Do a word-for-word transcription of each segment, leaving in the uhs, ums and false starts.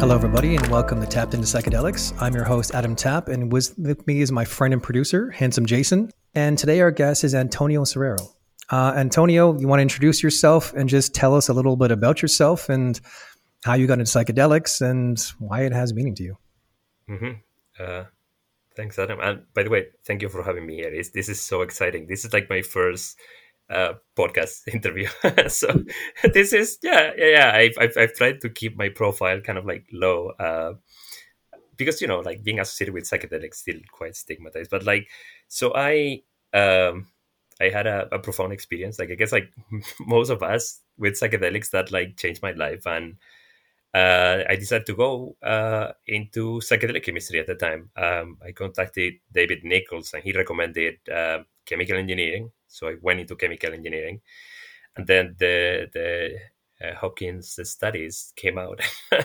Hello, everybody, and welcome to Tapped into Psychedelics. I'm your host, Adam Tapp, and with me is my friend and producer, Handsome Jason. And today our guest is Antonio Serrero. Uh, Antonio, you want to introduce yourself and just tell us a little bit about yourself and how you got into psychedelics and why it has meaning to you. Mm-hmm. Uh, thanks, Adam. And by the way, thank you for having me here. It's, this is so exciting. This is like my first uh, podcast interview. So this is, yeah, yeah, yeah. I've, I've, I've tried to keep my profile kind of like low uh, because, you know, like being associated with psychedelics still quite stigmatized. But like, so I, um, I had a, a profound experience. Like, I guess like most of us with psychedelics that like changed my life. And Uh, I decided to go uh, into psychedelic chemistry at the time. Um, I contacted David Nichols and he recommended uh, chemical engineering. So I went into chemical engineering. And then the, the uh, Hopkins studies came out.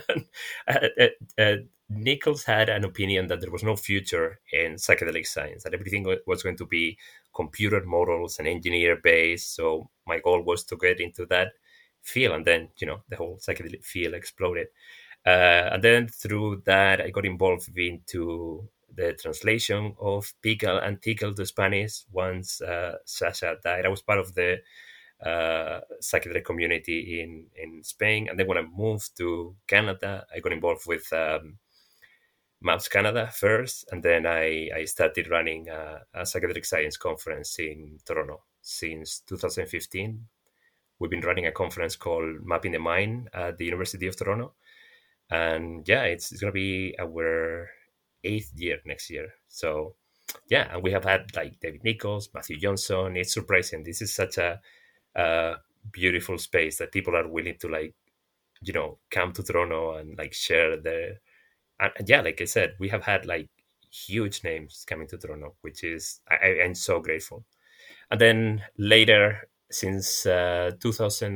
uh, uh, uh, Nichols had an opinion that there was no future in psychedelic science, that everything was going to be computer models and engineer based. So my goal was to get into that field, and then you know the whole psychedelic field exploded. Uh, and then through that, I got involved into the translation of Pickle and Tickle to Spanish. Once uh, Sasha died, I was part of the uh, psychedelic community in in Spain. And then when I moved to Canada, I got involved with um, MAPS Canada first, and then I, I started running a, a psychedelic science conference in Toronto since two thousand fifteen. We've been running a conference called Mapping the Mind at the University of Toronto. And yeah, it's, it's going to be our eighth year next year. So yeah, and we have had like David Nichols, Matthew Johnson. It's surprising. This is such a, a beautiful space that people are willing to like, you know, come to Toronto and like share their, and, and yeah, like I said, we have had like huge names coming to Toronto, which is, I, I'm so grateful. And then later, since uh, two thousand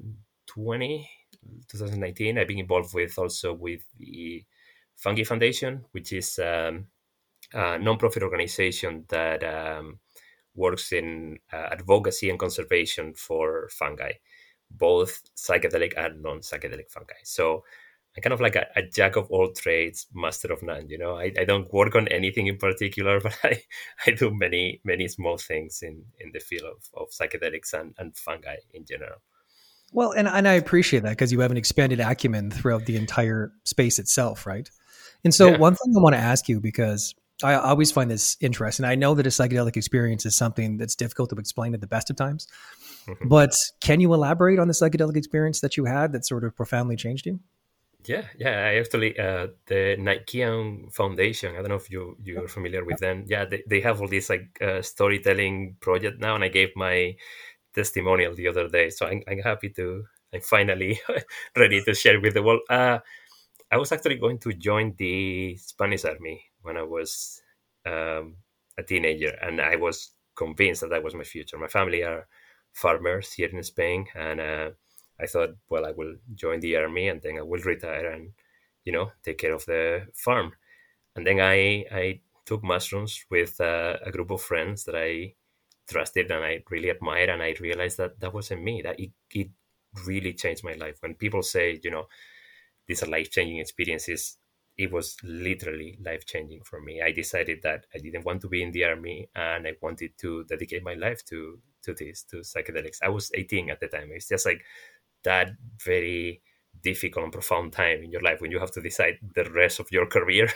twenty, twenty nineteen, I've been involved with also with the Fungi Foundation, which is um, a non-profit organization that um, works in uh, advocacy and conservation for fungi, both psychedelic and non-psychedelic fungi. So I'm kind of like a, a jack of all trades, master of none. You know, I, I don't work on anything in particular, but I, I do many, many small things in, in the field of, of psychedelics and, and fungi in general. Well, and, and I appreciate that because you have an expanded acumen throughout the entire space itself, right? And so Yeah. one thing I want to ask you, because I always find this interesting. I know that a psychedelic experience is something that's difficult to explain at the best of times, Mhm. but can you elaborate on the psychedelic experience that you had that sort of profoundly changed you? Yeah, yeah. I actually uh, the Nikean Foundation. I don't know if you you're familiar with them. Yeah, they, they have all this like uh, storytelling project now, and I gave my testimonial the other day, so I'm, I'm happy to. I'm finally ready to share with the world. Uh, I was actually going to join the Spanish army when I was um, a teenager, and I was convinced that that was my future. My family are farmers here in Spain, and uh, I thought, well, I will join the army, and then I will retire and, you know, take care of the farm. And then I I took mushrooms with uh, a group of friends that I trusted and I really admired, and I realized that that wasn't me. That it it really changed my life. When people say, you know, these are life changing experiences, it was literally life changing for me. I decided that I didn't want to be in the army and I wanted to dedicate my life to to this, to psychedelics. I was eighteen at the time. It's just like that very difficult and profound time in your life when you have to decide the rest of your career.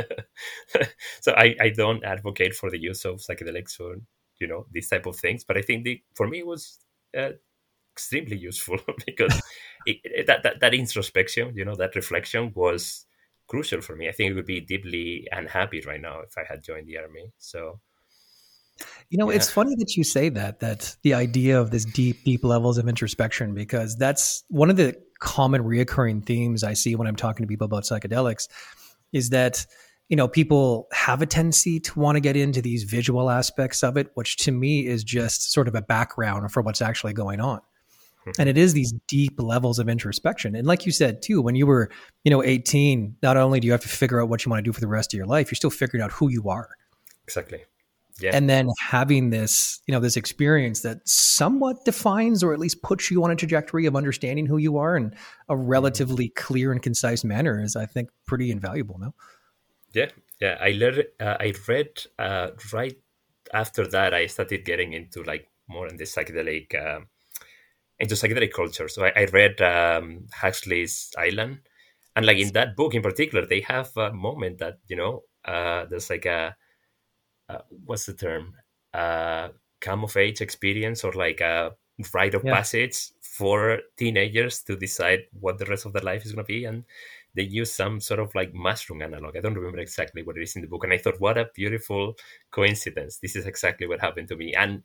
So I, I don't advocate for the use of psychedelics or, you know, these type of things, but I think the, for me it was uh, extremely useful because it, it, that, that that introspection, you know, that reflection was crucial for me. I think it would be deeply unhappy right now if I had joined the army. So You know, yeah. it's funny that you say that, that the idea of this deep, deep levels of introspection, because that's one of the common reoccurring themes I see when I'm talking to people about psychedelics is that, you know, people have a tendency to want to get into these visual aspects of it, which to me is just sort of a background for what's actually going on. And it is these deep levels of introspection. And like you said, too, when you were, you know, eighteen, not only do you have to figure out what you want to do for the rest of your life, you're still figuring out who you are. Exactly. Yeah. And then having this, you know, this experience that somewhat defines or at least puts you on a trajectory of understanding who you are in a relatively mm-hmm. clear and concise manner is, I think, pretty invaluable. No? Yeah, yeah. I learned. Uh, I read uh, right after that. I started getting into like more in the psychedelic, uh, into psychedelic culture. So I, I read um, Huxley's Island, and like in that book in particular, they have a moment that you know uh, there's like a uh, what's the term? Uh, come of age experience or like a rite of yeah. passage for teenagers to decide what the rest of their life is going to be. And they use some sort of like mushroom analog. I don't remember exactly what it is in the book. And I thought, what a beautiful coincidence. This is exactly what happened to me. And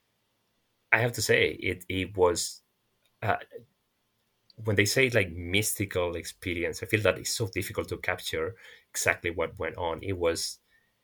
I have to say, it, it was, uh, when they say like mystical experience, I feel that it's so difficult to capture exactly what went on. It was,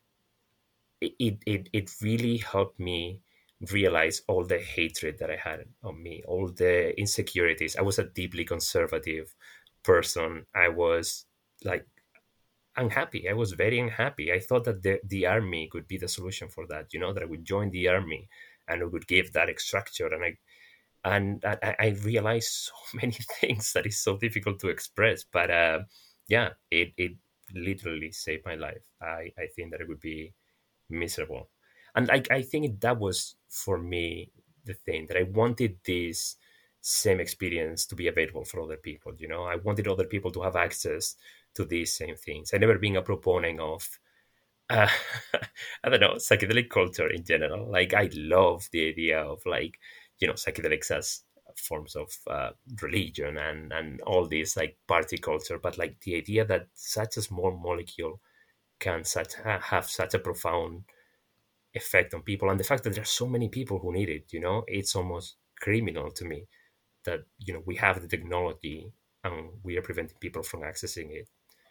It, it it really helped me realize all the hatred that I had on me, all the insecurities. I was a deeply conservative person. I was like unhappy. I was very unhappy. I thought that the, the army could be the solution for that, you know, that I would join the army and it would give that structure. And I and I, I realized so many things that is so difficult to express. But uh, yeah, it, it literally saved my life. I, I think that it would be miserable. And like I think that was for me the thing, that I wanted this same experience to be available for other people. You know, I wanted other people to have access to these same things. I never been a proponent of uh, I don't know, psychedelic culture in general. Like I love the idea of like, you know, psychedelics as forms of uh, religion and and all this like party culture, but like the idea that such a small molecule can such have such a profound effect on people, and the fact that there are so many people who need it, you know, it's almost criminal to me that, you know, we have the technology and we are preventing people from accessing it.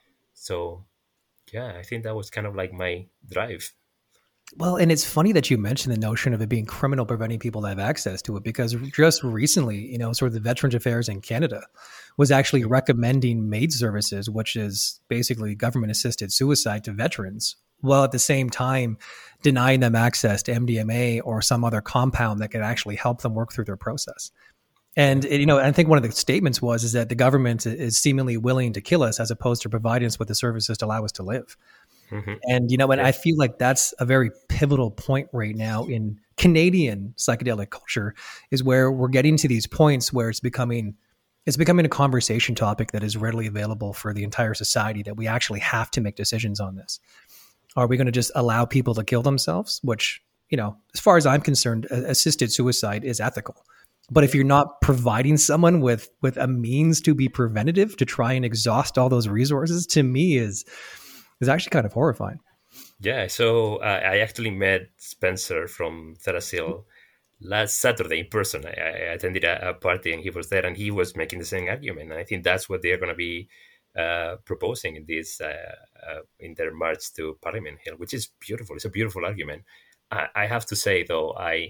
So yeah, I think that was kind of like my drive. Well, and it's funny that you mentioned the notion of it being criminal preventing people to have access to it, because just recently, you know, sort of the Veterans Affairs in Canada was actually recommending MAID services, which is basically government-assisted suicide, to veterans, while at the same time denying them access to M D M A or some other compound that can actually help them work through their process. And, you know, I think one of the statements was is that the government is seemingly willing to kill us as opposed to providing us with the services to allow us to live. Mm-hmm. And, you know, and yeah. I feel like that's a very pivotal point right now in Canadian psychedelic culture, is where we're getting to these points where it's becoming, it's becoming a conversation topic that is readily available for the entire society, that we actually have to make decisions on this. Are we going to just allow people to kill themselves? Which, you know, as far as I'm concerned, assisted suicide is ethical. But if you're not providing someone with, with a means to be preventative, to try and exhaust all those resources, to me is, is actually kind of horrifying. Yeah. So uh, I actually met Spencer from TheraSil last Saturday in person. I, I attended a, a party and he was there, and he was making the same argument. And I think that's what they're going to be uh, proposing in this, uh, uh, in their march to Parliament Hill, which is beautiful. It's a beautiful argument. I, I have to say, though, I,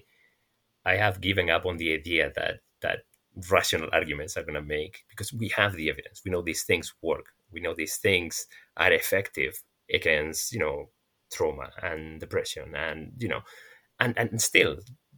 I have given up on the idea that that rational arguments are going to make, because we have the evidence. We know these things work. We know these things are effective against, you know, trauma and depression, and, you know, and, and still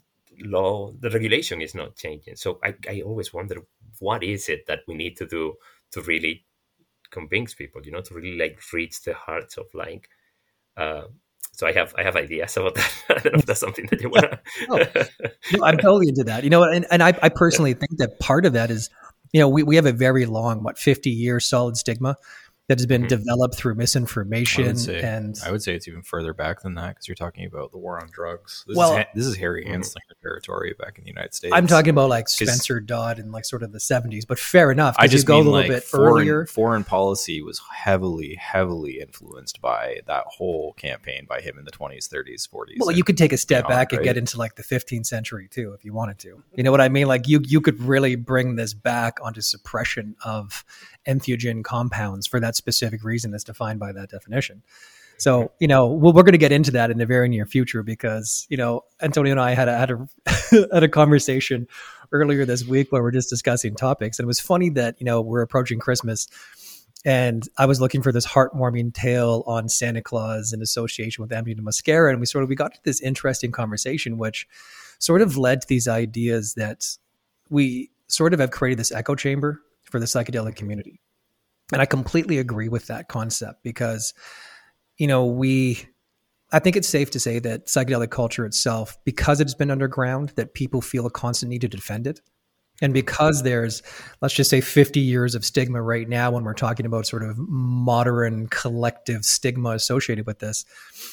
law, the regulation is not changing. So I, I always wonder, what is it that we need to do to really convince people, you know, to really like reach the hearts of like, uh, So I have I have ideas about that. I don't know if that's something that you want to. no, no, I'm totally into that. You know, and, and I, I personally think that part of that is, you know, we, we have a very long, what, fifty year solid stigma that has been mm-hmm. developed through misinformation. I would say, and I would say it's even further back than that, because you're talking about the war on drugs. This well, is this is Harry Anslinger mm-hmm. territory back in the United States. I'm talking about like Spencer Dodd in like sort of the seventies, but fair enough. I just you go mean a little like bit foreign, earlier. Foreign policy was heavily, heavily influenced by that whole campaign by him in the twenties, thirties, forties. Well, and, you could take a step beyond, back and right? get into like the fifteenth century too, if you wanted to. You know what I mean? Like you, you could really bring this back onto suppression of entheogen compounds for that specific reason that's defined by that definition. So, you know, well, we're going to get into that in the very near future, because, you know, Antonio and I had a, had a, had a conversation earlier this week where we're just discussing topics. And it was funny that, you know, we're approaching Christmas, And I was looking for this heartwarming tale on Santa Claus in association with Avenue Mascara. And we sort of, we got to this interesting conversation, which sort of led to these ideas that we sort of have created this echo chamber for the psychedelic community. And I completely agree with that concept because, you know, we, I think it's safe to say that psychedelic culture itself, because it's been underground, that people feel a constant need to defend it. And because there's, let's just say fifty years of stigma right now, when we're talking about sort of modern collective stigma associated with this,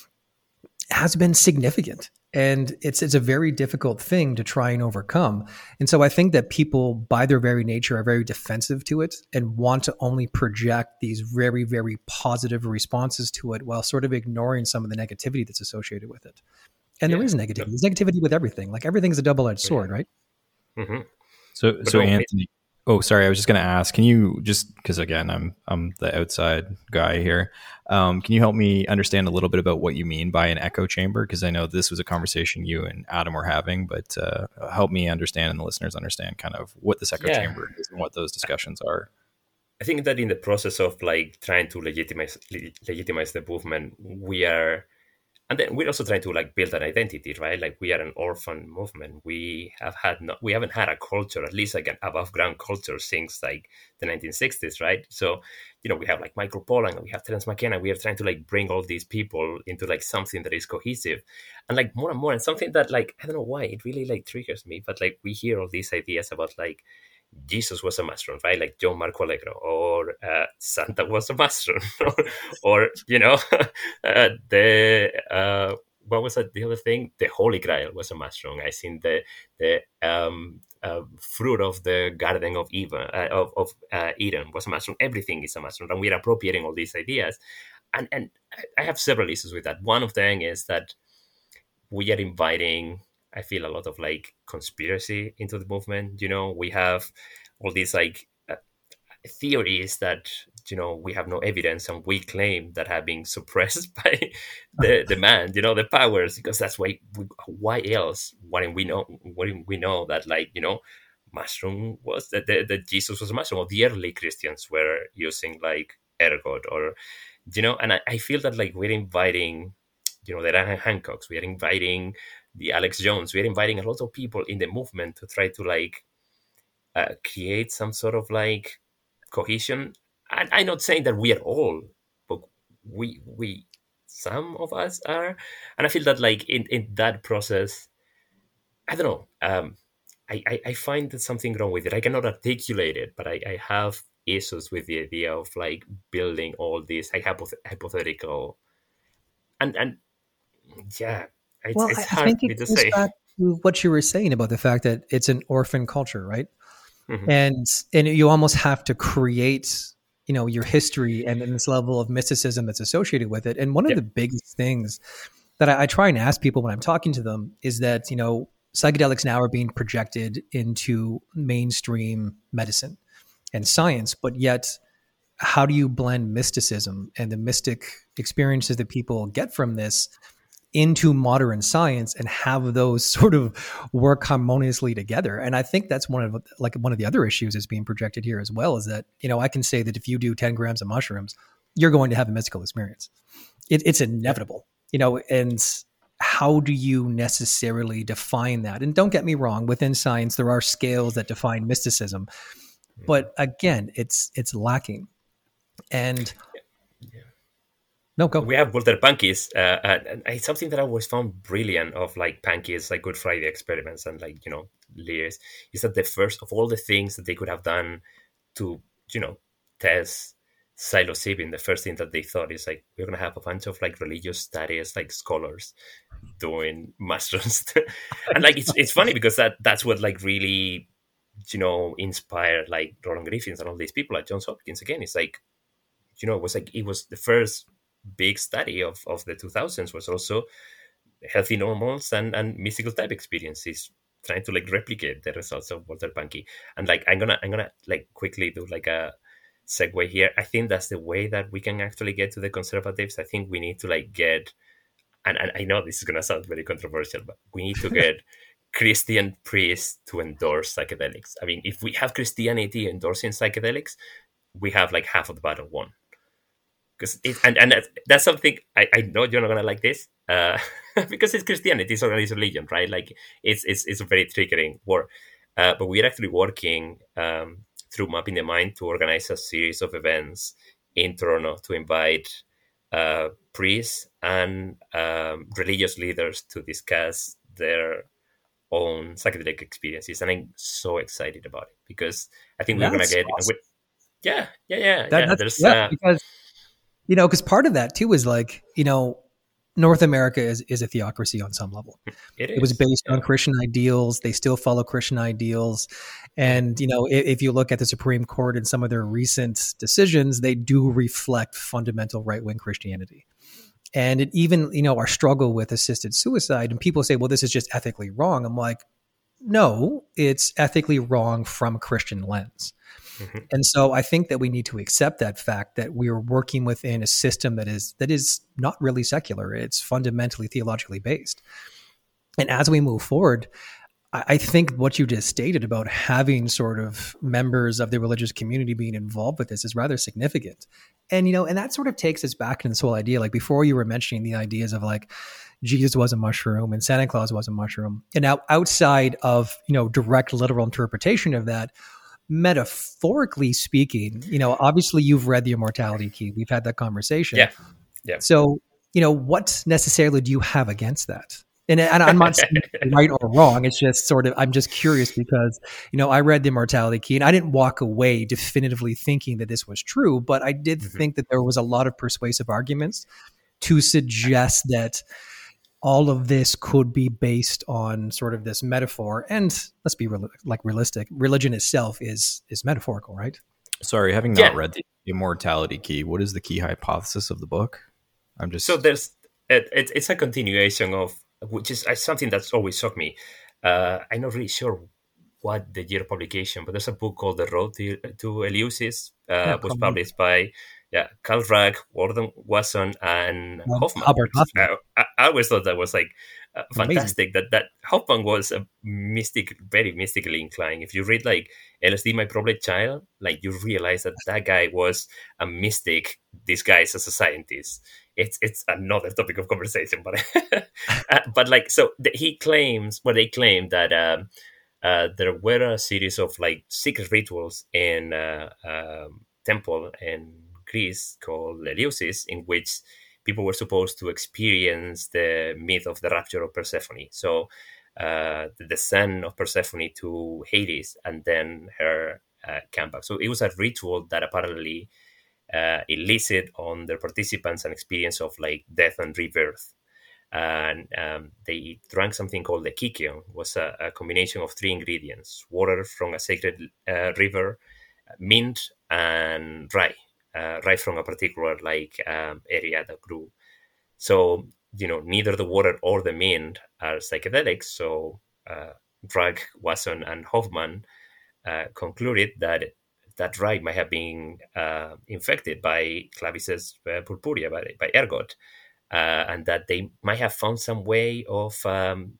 has been significant. And it's it's a very difficult thing to try and overcome. And so I think that people, by their very nature, are very defensive to it and want to only project these very, very positive responses to it while sort of ignoring some of the negativity that's associated with it. And yeah. there is negativity. There's negativity with everything. Like everything's a double-edged sword, right? Mm-hmm. So, but so Anthony, oh, sorry, I was just going to ask, can you just, because again, I'm I'm the outside guy here, um, can you help me understand a little bit about what you mean by an echo chamber? Because I know this was a conversation you and Adam were having, but uh, help me understand and the listeners understand kind of what this echo yeah. chamber is and what those discussions are. I think that in the process of like trying to legitimize legitimize the movement, we are. And then we're also trying to like build an identity, right? Like we are an orphan movement. We have had no, we haven't had a culture, at least like an above ground culture, since like the nineteen sixties, right? So, you know, we have like Michael Pollan and we have Terence McKenna. We are trying to like bring all these people into like something that is cohesive, and like more and more, and something that like I don't know why it really like triggers me, but like we hear all these ideas about like Jesus was a mushroom, right? Like John Marco Allegro, or uh, Santa was a mushroom, or, or you know, uh, the uh, what was that, the other thing? The Holy Grail was a mushroom. I seen the the um, uh, fruit of the Garden of Eden, uh, of, of uh, Eden was a mushroom. Everything is a mushroom, and we're appropriating all these ideas. And and I have several issues with that. One of them is that we are inviting, I feel, a lot of like conspiracy into the movement. You know, we have all these like uh, theories that, you know, we have no evidence and we claim that have been suppressed by the demand, you know, the powers, because that's why, we, why else wouldn't we know, wouldn't we know that, like, you know, mushroom was, that the, the Jesus was a mushroom, or the early Christians were using like ergot, or, you know, and I, I feel that like we're inviting, you know, the Graham Hancocks, we are inviting the Alex Jones, we're inviting a lot of people in the movement to try to like uh, create some sort of like cohesion. I, I'm not saying that we are all, but we, we, some of us are. And I feel that like in, in that process, I don't know, um, I, I, I find that something wrong with it. I cannot articulate it, but I, I have issues with the idea of like building all these like hypoth- hypothetical and, and yeah, It's, well, it's I, hard I think for me it to goes say. back to what you were saying about the fact that it's an orphan culture, right? Mm-hmm. And and you almost have to create, you know, your history and, and this level of mysticism that's associated with it. And one of Yeah. the biggest things that I, I try and ask people when I'm talking to them is that, you know, psychedelics now are being projected into mainstream medicine and science, but yet how do you blend mysticism and the mystic experiences that people get from this into modern science and have those sort of work harmoniously together? And I think that's one of like one of the other issues that's being projected here as well, is that, you know, I can say that if you do ten grams of mushrooms, you're going to have a mystical experience. It, it's inevitable, you know, and how do you necessarily define that? And don't get me wrong, within science, there are scales that define mysticism, but again, it's, it's lacking. And Yeah. no, go. We have Walter Pankey's, uh, and it's something that I always found brilliant of like Pankey's like Good Friday experiments and like, you know, Lear's, is that the first of all the things that they could have done to, you know, test psilocybin, the first thing that they thought is like, we're going to have a bunch of like religious studies, like scholars doing mushrooms. And like, it's, it's funny because that that's what like really, you know, inspired like Roland Griffiths and all these people at Johns Hopkins. Again, it's like, you know, it was like, it was the first big study of, of the two thousands was also healthy normals and, and mystical type experiences, trying to like replicate the results of Walter Pankey. And like, I'm gonna, I'm gonna like quickly do like a segue here. I think that's the way that we can actually get to the conservatives. I think we need to like get, and, and I know this is gonna sound very controversial, but we need to get Christian priests to endorse psychedelics. I mean, if we have Christianity endorsing psychedelics, we have like half of the battle won. Because it, and and that's, that's something I, I know you're not gonna like this, uh, because it's Christianity, it's organized religion, right? Like it's it's it's a very triggering war. Uh, but we're actually working um, through Mapping the Mind to organize a series of events in Toronto to invite uh, priests and um, religious leaders to discuss their own psychedelic experiences, and I'm so excited about it because I think we're gonna That's get awesome. yeah yeah yeah That, yeah. that's There's yeah, uh, because you know, because part of that too is like, you know, North America is is a theocracy on some level. it It was is based yeah. on Christian ideals. They still follow Christian ideals. And, you know, if, if you look at the Supreme Court and some of their recent decisions, they do reflect fundamental right-wing Christianity. And it even, you know, our struggle with assisted suicide, and people say, well, this is just ethically wrong. I'm like, no, it's ethically wrong from a Christian lens. Mm-hmm. And so I think that we need to accept that fact that we are working within a system that is that is not really secular. It's fundamentally theologically based. And as we move forward, I, I think what you just stated about having sort of members of the religious community being involved with this is rather significant. And, you know, and that sort of takes us back to this whole idea. Like before you were mentioning the ideas of like Jesus was a mushroom and Santa Claus was a mushroom. And now outside of, you know, direct literal interpretation of that, metaphorically speaking, you know, obviously you've read The Immortality Key. We've had that conversation. Yeah. Yeah. So, you know, what necessarily do you have against that? And, and I'm not saying right or wrong. It's just sort of, I'm just curious because, you know, I read The Immortality Key and I didn't walk away definitively thinking that this was true, but I did mm-hmm. think that there was a lot of persuasive arguments to suggest that all of this could be based on sort of this metaphor. And let's be real, like realistic. Religion itself is is metaphorical, right? Sorry, having not yeah. read The Immortality Key, what is the key hypothesis of the book? I'm just so there's it, it, it's a continuation of which is something that's always shocked me. Uh, I'm not really sure what the year of publication, but there's a book called The Road to, to Eleusis, uh, yeah, was published by yeah Carl Ragg, Gordon Wasson, and um, Hoffman. Albert Hoffman. I, I always thought that was like uh, fantastic. That that Hoffman was a mystic, very mystically inclined. If you read like L S D, My Problem Child, like you realize that that guy was a mystic disguised as a scientist. It's it's another topic of conversation, but uh, but like so the, he claims, well, they claim that um, uh, there were a series of like secret rituals in uh, um, temple in Greece called Eleusis, in which people were supposed to experience the myth of the rapture of Persephone. So uh, the descent of Persephone to Hades and then her uh, comeback. So it was a ritual that apparently Uh, elicit on the participants an experience of like death and rebirth. And um, they drank something called the kykeon. It was a, a combination of three ingredients: water from a sacred uh, river, mint, and rye, uh, rye from a particular like um, area that grew. So, you know, neither the water or the mint are psychedelics. So uh, Ragg, Wasson, and Hoffman uh, concluded that that rye might have been uh, infected by Clavices uh, purpurea, by, by ergot, uh, and that they might have found some way of um,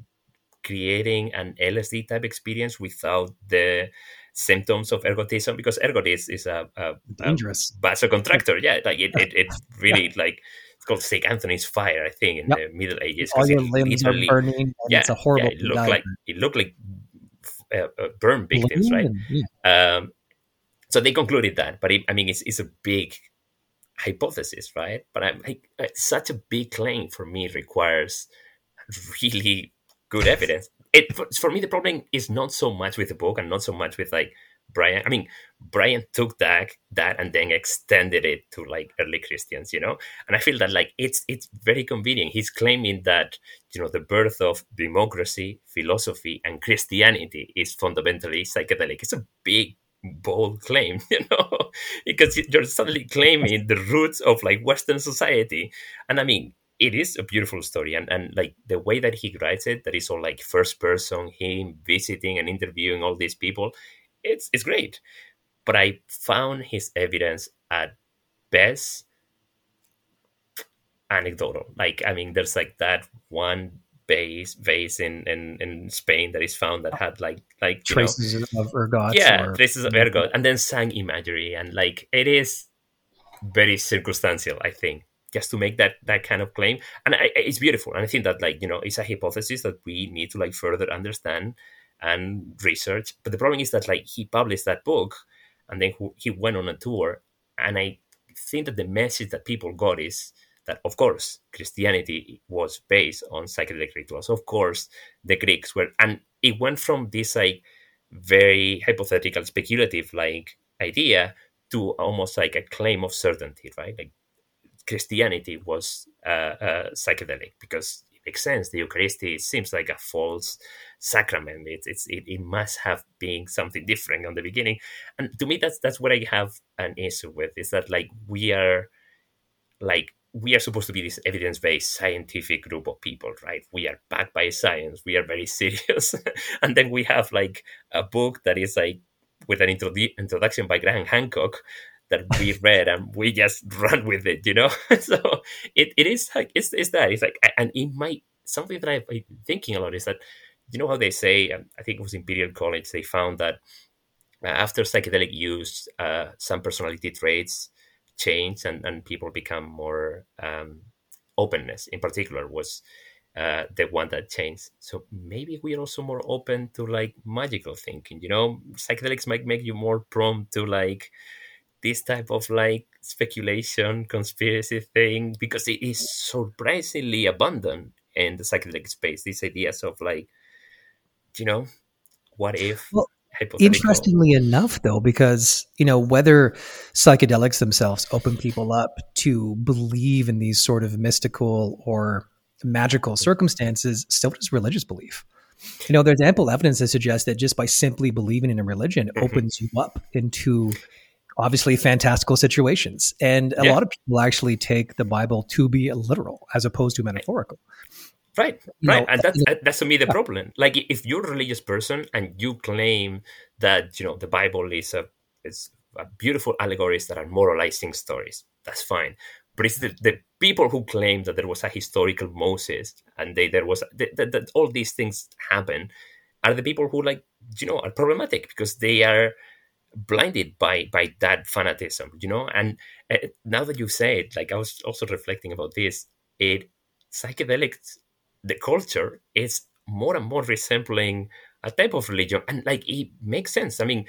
creating an L S D type experience without the symptoms of ergotism, because ergot is, is a, a, dangerous a vasoconstrictor. Yeah, like it, it, it really yeah. like it's called Saint Anthony's fire, I think, in yep. the Middle Ages. All your limbs are burning. And yeah, it's a horrible. Yeah, it looked like it looked like uh, uh, burn victims, Blame, right? Yeah. Um, so they concluded that, but it, I mean, it's it's a big hypothesis, right? But I, I, such a big claim for me requires really good evidence. It for, for me, the problem is not so much with the book and not so much with like Brian. I mean, Brian took that that and then extended it to like early Christians, you know. And I feel that like it's it's very convenient. He's claiming that, you know, the birth of democracy, philosophy, and Christianity is fundamentally psychedelic. It's a big, bold claim, you know, because you're suddenly claiming the roots of like Western society. And I mean, it is a beautiful story, and, and like the way that he writes it, that is all like first person, him visiting and interviewing all these people, it's it's great. But I found his evidence at best anecdotal. Like, I mean, there's like that one vase vase in, in, in Spain that is found that had like like you traces know, of ergots. Yeah, or, traces of ergot, and then sang imagery, and like it is very circumstantial, I think, just to make that that kind of claim. And I, it's beautiful, and I think that like you know it's a hypothesis that we need to like further understand and research. But the problem is that like he published that book, and then he went on a tour, and I think that the message that people got is that, of course, Christianity was based on psychedelic rituals. Of course, the Greeks were, and it went from this like very hypothetical, speculative like idea to almost like a claim of certainty, right? Like Christianity was uh, uh, psychedelic because it makes sense. The Eucharist seems like a false sacrament. It's, it's it, it must have been something different on the beginning, and to me, that's that's what I have an issue with. Is that like we are like we are supposed to be this evidence-based scientific group of people, right? We are backed by science. We are very serious, and then we have like a book that is like with an introdu- introduction by Graham Hancock that we read and we just run with it, you know. So it, it is like it's, it's that it's like, and it might something that I've been thinking a lot is that, you know how they say, um, I think it was Imperial College, they found that uh, after psychedelic use, uh, some personality traits change and, and people become more um, openness in particular was uh, the one that changed. So maybe we are also more open to like magical thinking, you know. Psychedelics might make you more prone to like this type of like speculation, conspiracy thing, because it is surprisingly abundant in the psychedelic space. These ideas of like, you know, what if? Well, interestingly enough, though, because, you know, whether psychedelics themselves open people up to believe in these sort of mystical or magical circumstances, so does religious belief. You know, there's ample evidence to suggest that just by simply believing in a religion mm-hmm. opens you up into obviously fantastical situations. And a yeah. lot of people actually take the Bible to be literal as opposed to metaphorical. Right, you right. Know, and that's, that's to me the yeah. problem. Like if you're a religious person and you claim that, you know, the Bible is a, is a beautiful allegories that are moralizing stories, that's fine. But it's the, the people who claim that there was a historical Moses and they, there was that, that, that all these things happen are the people who, like, you know, are problematic because they are blinded by by that fanatism, you know. And uh, now that you say it, like I was also reflecting about this, it psychedelics, the culture is more and more resembling a type of religion, and like it makes sense. I mean,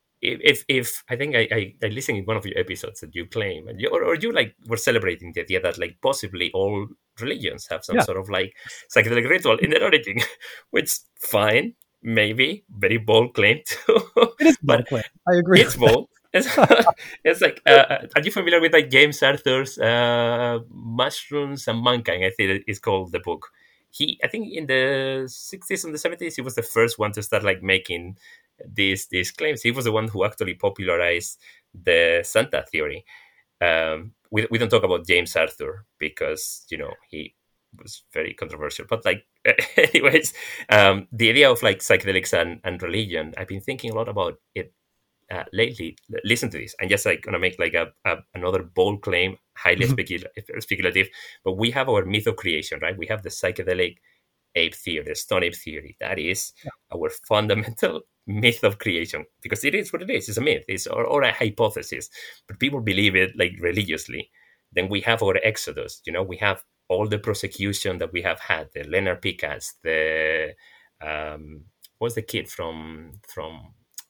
if if I think I, I, I listened in one of your episodes that you claim, and you, or, or you like were celebrating the idea that like possibly all religions have some yeah. sort of like psychedelic ritual in their origin, which fine, maybe very bold claim too. It is bold claim. I agree. It's bold. It's, it's like, uh, are you familiar with like James Arthur's uh, Mushrooms and Mankind? I think it's called the book. He, I think in the sixties and the seventies, he was the first one to start like making these these claims. He was the one who actually popularized the Santa theory. Um, we we don't talk about James Arthur because, you know, he was very controversial. But like, anyways, um, the idea of like psychedelics and, and religion, I've been thinking a lot about it uh, lately. Listen to this. I'm just like gonna make like a, a another bold claim, highly specul- speculative. But we have our myth of creation, right? We have the psychedelic ape theory, the stone ape theory. That is yeah. our fundamental myth of creation, because it is what it is. It's a myth, it's or, or a hypothesis, but people believe it like religiously. Then we have our Exodus. You know, we have all the prosecution that we have had, the Leonard Pickats, the um, what's the kid from from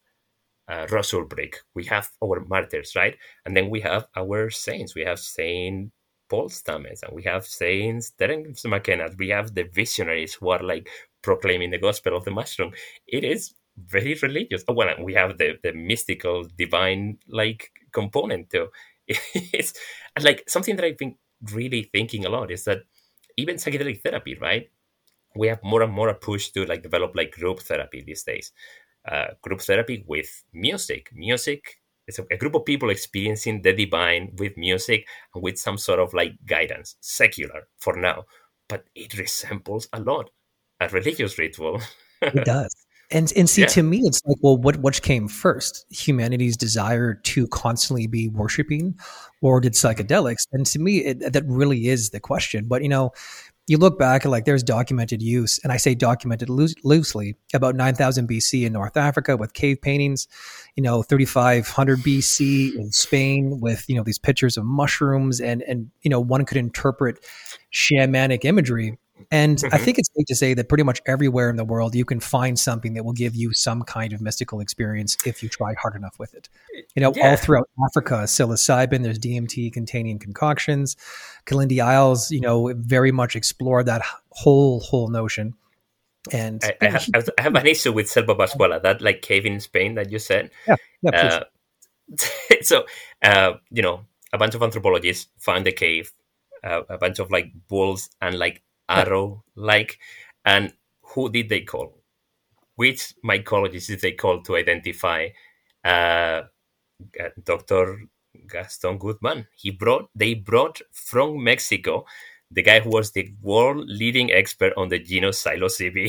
uh, Ross Ulbricht. We have our martyrs, right? And then we have our saints. We have Saint Paul Stamets, and we have Saints Terence McKenna. We have the visionaries who are like proclaiming the gospel of the mushroom. It is very religious. Oh, well, we have the the mystical, divine like component too. It's like something that I've been really thinking a lot is that even psychedelic therapy, right? We have more and more a push to like develop like group therapy these days. Uh, group therapy with music. Music is a, a group of people experiencing the divine with music and with some sort of like guidance, secular for now, but it resembles a lot a religious ritual. It does. And and see, yeah. to me, it's like, well, what which came first? Humanity's desire to constantly be worshiping, or did psychedelics? And to me, it, that really is the question. But, you know, you look back at like there's documented use, and I say documented loose, loosely, about nine thousand B C in North Africa with cave paintings, you know, thirty-five hundred B C in Spain with, you know, these pictures of mushrooms, and, and, you know, one could interpret shamanic imagery. And mm-hmm. I think it's safe to say that pretty much everywhere in the world, you can find something that will give you some kind of mystical experience if you try hard enough with it. You know, yeah. all throughout Africa, psilocybin, there's D M T containing concoctions. Kalindi Isles, you know, very much explore that whole, whole notion. And I, I, have, I have an issue with Selva Pascuala, that like cave in Spain that you said. Yeah, yeah, uh, so, uh, you know, a bunch of anthropologists found the cave, uh, a bunch of like bulls and like arrow like, and who did they call? Which mycologist did they call to identify uh, Doctor Gaston Guzman? He brought they brought from Mexico the guy who was the world leading expert on the genus psilocybe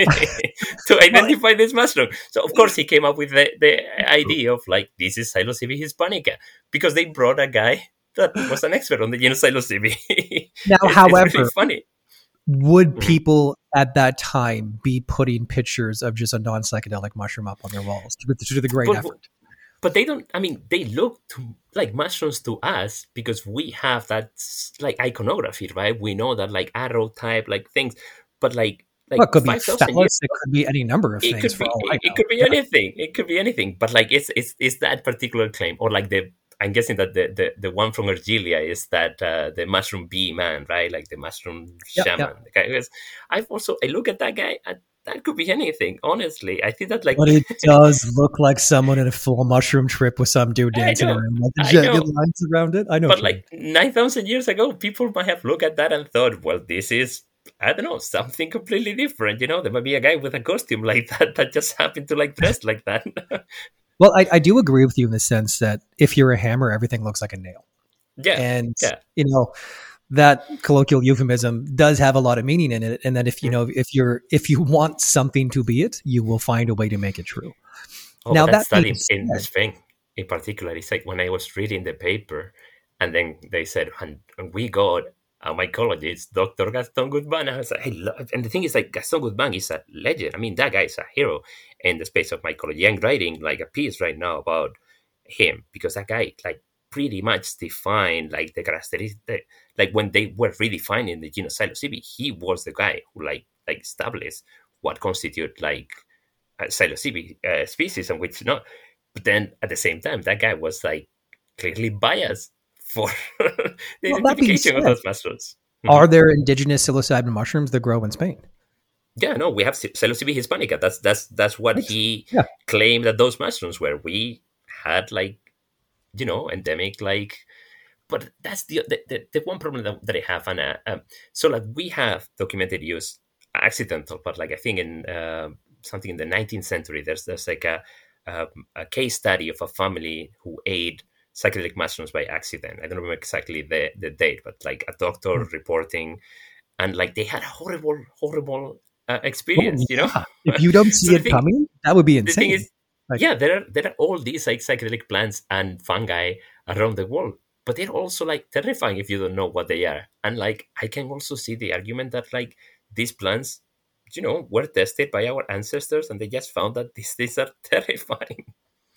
to identify this mushroom. So of course he came up with the, the idea of like, this is Psilocybe hispanica, because they brought a guy that was an expert on the genus psilocybe. Now, it's, however, it's really funny. Would people at that time be putting pictures of just a non-psychedelic mushroom up on their walls to, to do the great but, effort? But they don't, I mean, they look to, like mushrooms to us because we have that like iconography, right? We know that like arrow type, like things, but like, like well, it could be phallus, it could be any number of it things. Could be, for all it, it could be yeah. anything. It could be anything. But like it's it's it's that particular claim, or like the I'm guessing that the the, the one from Ergilia is that uh, the mushroom bee man, right? Like the mushroom yep, shaman. yep. The guy who is, I've also I look at that guy and that could be anything. Honestly, I think that like, but it does look like someone in a full mushroom trip with some dude dancing around, like the jagged lines around it. I know, but like nine thousand years ago, people might have looked at that and thought, well, this is. I don't know, something completely different. You know, there might be a guy with a costume like that that just happened to like dress like that. Well, I, I do agree with you in the sense that if you're a hammer, everything looks like a nail. Yeah. And, yeah. you know, that colloquial euphemism does have a lot of meaning in it. And that if, you know, if you're, if you want something to be it, you will find a way to make it true. Oh, now that study said, in Spain in particular, it's like when I was reading the paper and then they said, and we got a mycologist, Doctor Gaston Guzman. I was like, I love, and the thing is, like, Gaston Guzman is a legend. I mean, that guy is a hero in the space of mycology. I'm writing like a piece right now about him because that guy, like, pretty much defined like the characteristics. Like when they were redefining the genus Psilocybe, he was the guy who like like established what constitute like a Psilocybe uh, species and which not. But then at the same time, that guy was like clearly biased for the well, identification of those mushrooms. Mm-hmm. Are there indigenous psilocybin mushrooms that grow in Spain? Yeah, no, we have Psilocybe hispanica. That's that's that's what he yeah. claimed that those mushrooms were. We had like, you know, endemic like, but that's the the, the, the one problem that, that I have. And uh, um, so like we have documented use, accidental, but like I think in uh, something in the nineteenth century, there's there's like a, a a case study of a family who ate psychedelic mushrooms by accident. I don't remember exactly the, the date, but like a doctor mm. reporting, and like they had a horrible, horrible uh, experience. Oh, yeah. You know, if you don't see so it thing, coming, that would be insane. The thing is, like, yeah, there are there are all these like psychedelic plants and fungi around the world, but they're also like terrifying if you don't know what they are. And like I can also see the argument that like these plants, you know, were tested by our ancestors, and they just found that these things are terrifying.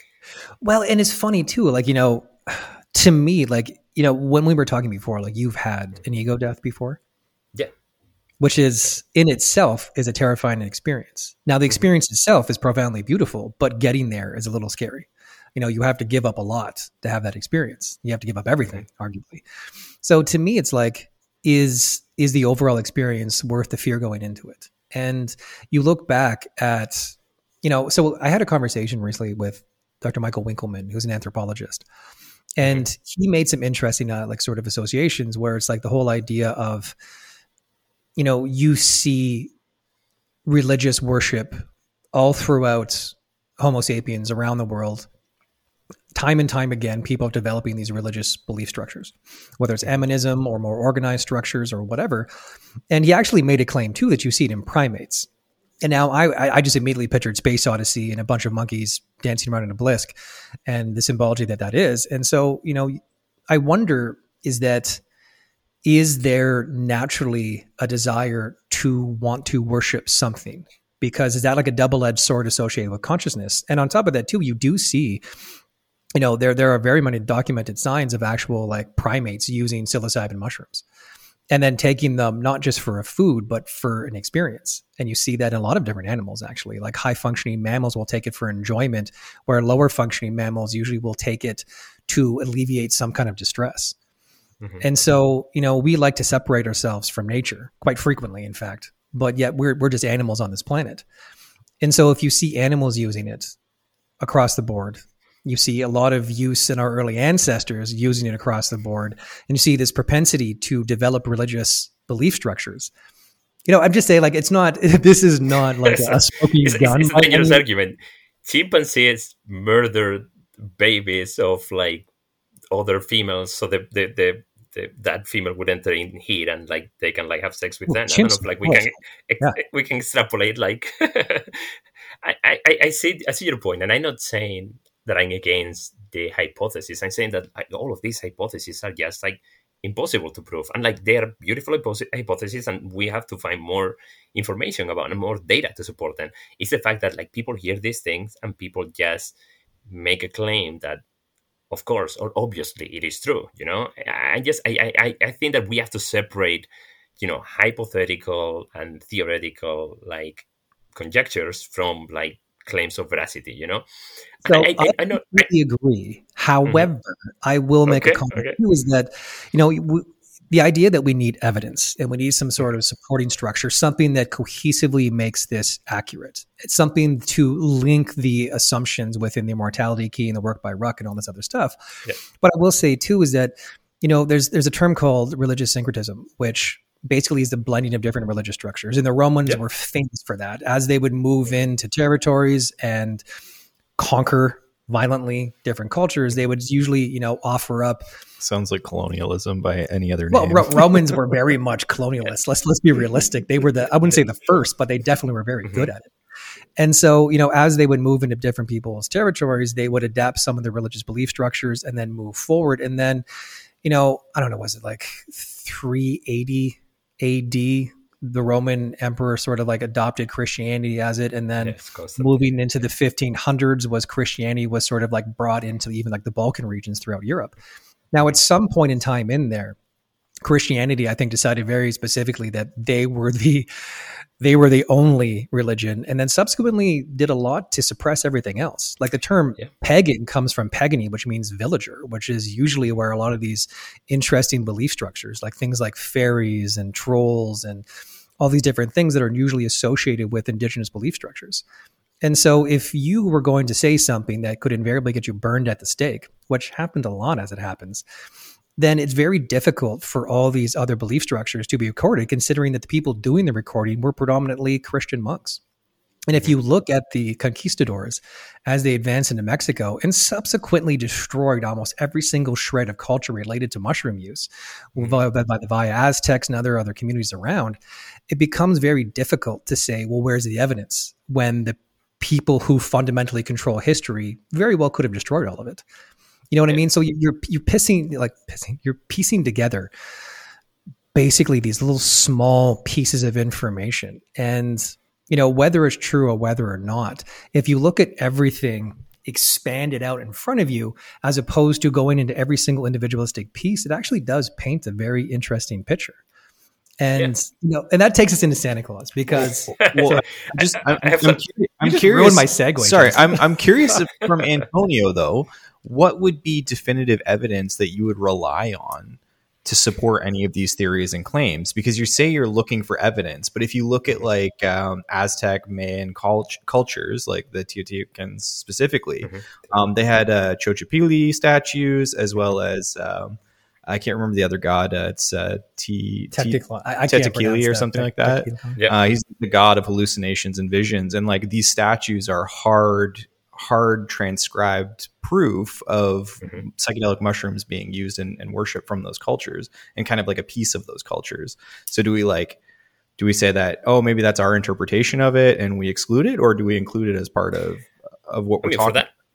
Well, and it's funny too, like, you know, to me, like, you know, when we were talking before, like you've had an ego death before. Yeah. Which is in itself is a terrifying experience. Now, the experience mm-hmm. itself is profoundly beautiful, but getting there is a little scary. You know, you have to give up a lot to have that experience. You have to give up everything, mm-hmm. arguably. So to me, it's like, is, is the overall experience worth the fear going into it? And you look back at, you know, so I had a conversation recently with Doctor Michael Winkelmann, who's an anthropologist. And mm-hmm. he made some interesting uh, like sort of associations where it's like the whole idea of, you know, you see religious worship all throughout Homo sapiens around the world. Time and time again, people are developing these religious belief structures, whether it's animism or more organized structures or whatever. And he actually made a claim too that you see it in primates. And now I, I just immediately pictured Space Odyssey and a bunch of monkeys dancing around in a blisk and the symbology that that is. And so, you know, I wonder, is that is there naturally a desire to want to worship something? Because is that like a double-edged sword associated with consciousness? And on top of that too, you do see, you know, there there are very many documented signs of actual like primates using psilocybin mushrooms and then taking them not just for a food, but for an experience. And you see that in a lot of different animals, actually. Like high-functioning mammals will take it for enjoyment, where lower-functioning mammals usually will take it to alleviate some kind of distress. Mm-hmm. And so, you know, we like to separate ourselves from nature quite frequently, in fact, but yet we're we're just animals on this planet. And so if you see animals using it across the board, you see a lot of use in our early ancestors using it across the board, and you see this propensity to develop religious belief structures. You know, I'm just saying, like, it's not, this is not like a smoking it's, gun. It's, it's a dangerous argument. Chimpanzees murder babies of like other females, so the the, the The, that female would enter in heat and like they can like have sex with well, them. I don't know if like we can ex- yeah. we can extrapolate like I, I, I see I see your point, and I'm not saying that I'm against the hypothesis. I'm saying that I, all of these hypotheses are just like impossible to prove, and like they are beautiful hypotheses, and we have to find more information about and more data to support them. It's the fact that like people hear these things and people just make a claim that, of course, or obviously it is true, you know. I just, I, I, I think that we have to separate, you know, hypothetical and theoretical like conjectures from like claims of veracity, you know. So I, I, I, I, know, I agree. However, mm-hmm. I will make okay, a comment okay. too, is that, you know, we, the idea that we need evidence and we need some sort of supporting structure, something that cohesively makes this accurate. It's something to link the assumptions within the immortality key and the work by Ruck and all this other stuff. Yeah. But I will say too is that, you know, there's there's a term called religious syncretism, which basically is the blending of different religious structures. And the Romans yeah. were famous for that. As they would move into territories and conquer violently different cultures, they would usually, you know, offer up. Sounds like colonialism by any other well, name. Well, Ro- Romans were very much colonialists. Let's let's be realistic. They were the, I wouldn't say the first, but they definitely were very mm-hmm. good at it. And so, you know, as they would move into different people's territories, they would adapt some of the religious belief structures and then move forward. And then, you know, I don't know, was it like three eighty A D? The Roman emperor sort of like adopted Christianity as it, and then yes, moving into the fifteen hundreds was Christianity was sort of like brought into even like the Balkan regions throughout Europe. Now, at some point in time in there, Christianity, I think, decided very specifically that they were the they were the only religion, and then subsequently did a lot to suppress everything else. Like the term yeah. pagan comes from pagani, which means villager, which is usually where a lot of these interesting belief structures, like things like fairies and trolls and all these different things that are usually associated with indigenous belief structures. And so if you were going to say something that could invariably get you burned at the stake, which happened a lot as it happens, then it's very difficult for all these other belief structures to be recorded, considering that the people doing the recording were predominantly Christian monks. And if you look at the conquistadors as they advanced into Mexico and subsequently destroyed almost every single shred of culture related to mushroom use by, by the Maya Aztecs and other other communities around, it becomes very difficult to say, well, where's the evidence when the people who fundamentally control history very well could have destroyed all of it. You know what yeah. I mean? So you're you're pissing like pissing, you're piecing together basically these little small pieces of information, and you know, whether it's true or whether or not, if you look at everything expanded out in front of you, as opposed to going into every single individualistic piece, it actually does paint a very interesting picture. And, yeah. you know, and that takes us into Santa Claus because well, just, I'm, I have I'm, some, I'm curious. My segue. Sorry. I'm, I'm curious if, from Antonio though, what would be definitive evidence that you would rely on to support any of these theories and claims? Because you say you're looking for evidence, but if you look at like um, Aztec, Mayan cult- cultures, like the Teotihuacans specifically, mm-hmm. um, they had uh, Xochipilli statues as well as um, I can't remember the other god. Uh, it's uh, T- T- Teotihuacli or something like that. Yeah. Uh, he's the god of hallucinations and visions, and like these statues are hard. hard transcribed proof of mm-hmm. psychedelic mushrooms being used in, in worship from those cultures and kind of like a piece of those cultures. So do we like, do we say that, oh, maybe that's our interpretation of it and we exclude it, or do we include it as part of, of what we're I mean, talking for that,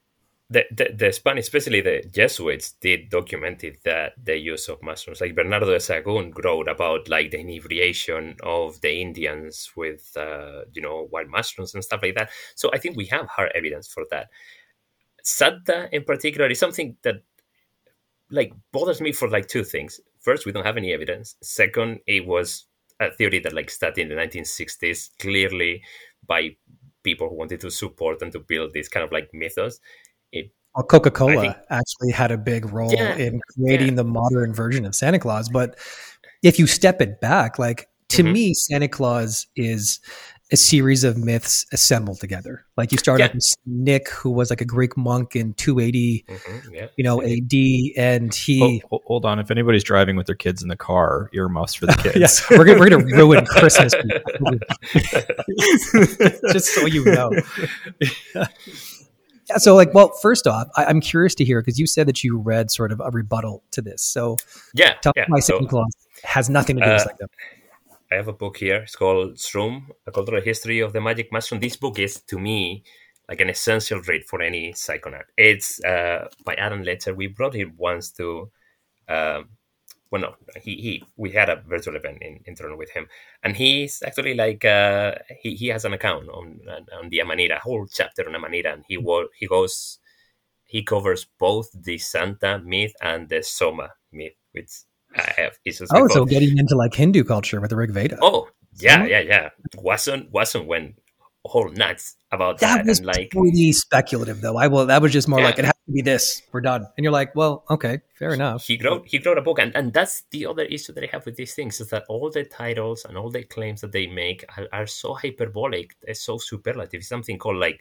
the, the, the Spanish, especially the Jesuits, did documented that the use of mushrooms. Like Bernardo de Sahagún wrote about like the inebriation of the Indians with, uh, you know, wild mushrooms and stuff like that. So I think we have hard evidence for that. Santa in particular is something that like bothers me for like two things. First, we don't have any evidence. Second, it was a theory that like started in the nineteen sixties, clearly by people who wanted to support and to build this kind of like mythos. It, well, Coca-Cola think, actually had a big role yeah, in creating yeah. the modern version of Santa Claus. But if you step it back, like to mm-hmm. me, Santa Claus is a series of myths assembled together. Like you start yeah. up with Nick, who was like a Greek monk in two eighty, mm-hmm. yeah. you know, A D, and he. Oh, hold on, if anybody's driving with their kids in the car, earmuffs for the kids. yes, we're gonna, we're gonna ruin Christmas, just so you know. yeah. So, like, well, first off, I, I'm curious to hear because you said that you read sort of a rebuttal to this. So, yeah, tell yeah. me why Santa so, Claus has nothing to do uh, with like that. I have a book here. It's called Shroom, A Cultural History of the Magic Mushroom. This book is, to me, like an essential read for any psychonaut. It's uh, by Adam Letcher. We brought him once to, um, well, no, he, he we had a virtual event in, in Toronto with him. And he's actually like, uh, he, he has an account on on the Amanita, a whole chapter on Amanita. And he, wo- he goes, he covers both the Santa myth and the Soma myth, which I have issues oh, with so both. Getting into like Hindu culture with the Rig Veda. Oh, yeah, yeah, yeah. Wasn't wasn't went whole nuts about that. That was and like pretty speculative, though. I will. That was just more yeah. like it has to be this. We're done, and you're like, well, okay, fair enough. He wrote he wrote a book, and, and that's the other issue that I have with these things is that all the titles and all the claims that they make are, are so hyperbolic, they're so superlative. Something called like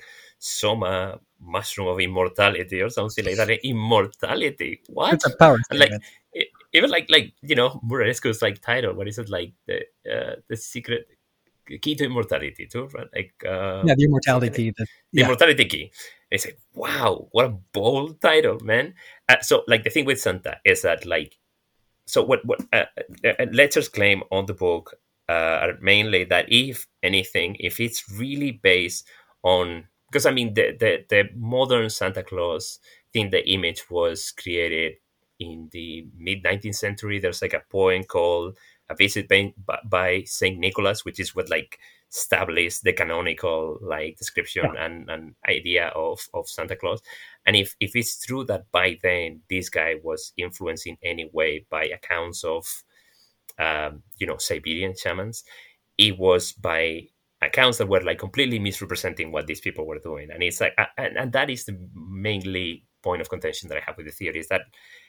Soma, mushroom of immortality, or something like that. Immortality, what? It's a power and like. It, Even like like you know Muraresco's like title, what is it like the uh, the secret key to immortality too, right? Like uh, yeah, the immortality key. The, the yeah. immortality key. And it's like wow, what a bold title, man. Uh, so like the thing with Santa is that like so what what uh, uh, Letcher's claim on the book uh, are mainly that if anything, if it's really based on because I mean the the the modern Santa Claus thing, the image was created in the mid nineteenth century. There's like a poem called A Visit by, by Saint Nicholas, which is what like established the canonical like description yeah. and, and idea of, of Santa Claus. And if, if it's true that by then this guy was influenced in any way by accounts of, um, you know, Siberian shamans, it was by accounts that were like completely misrepresenting what these people were doing. And it's like, and, and that is the mainly point of contention that I have with the theory is that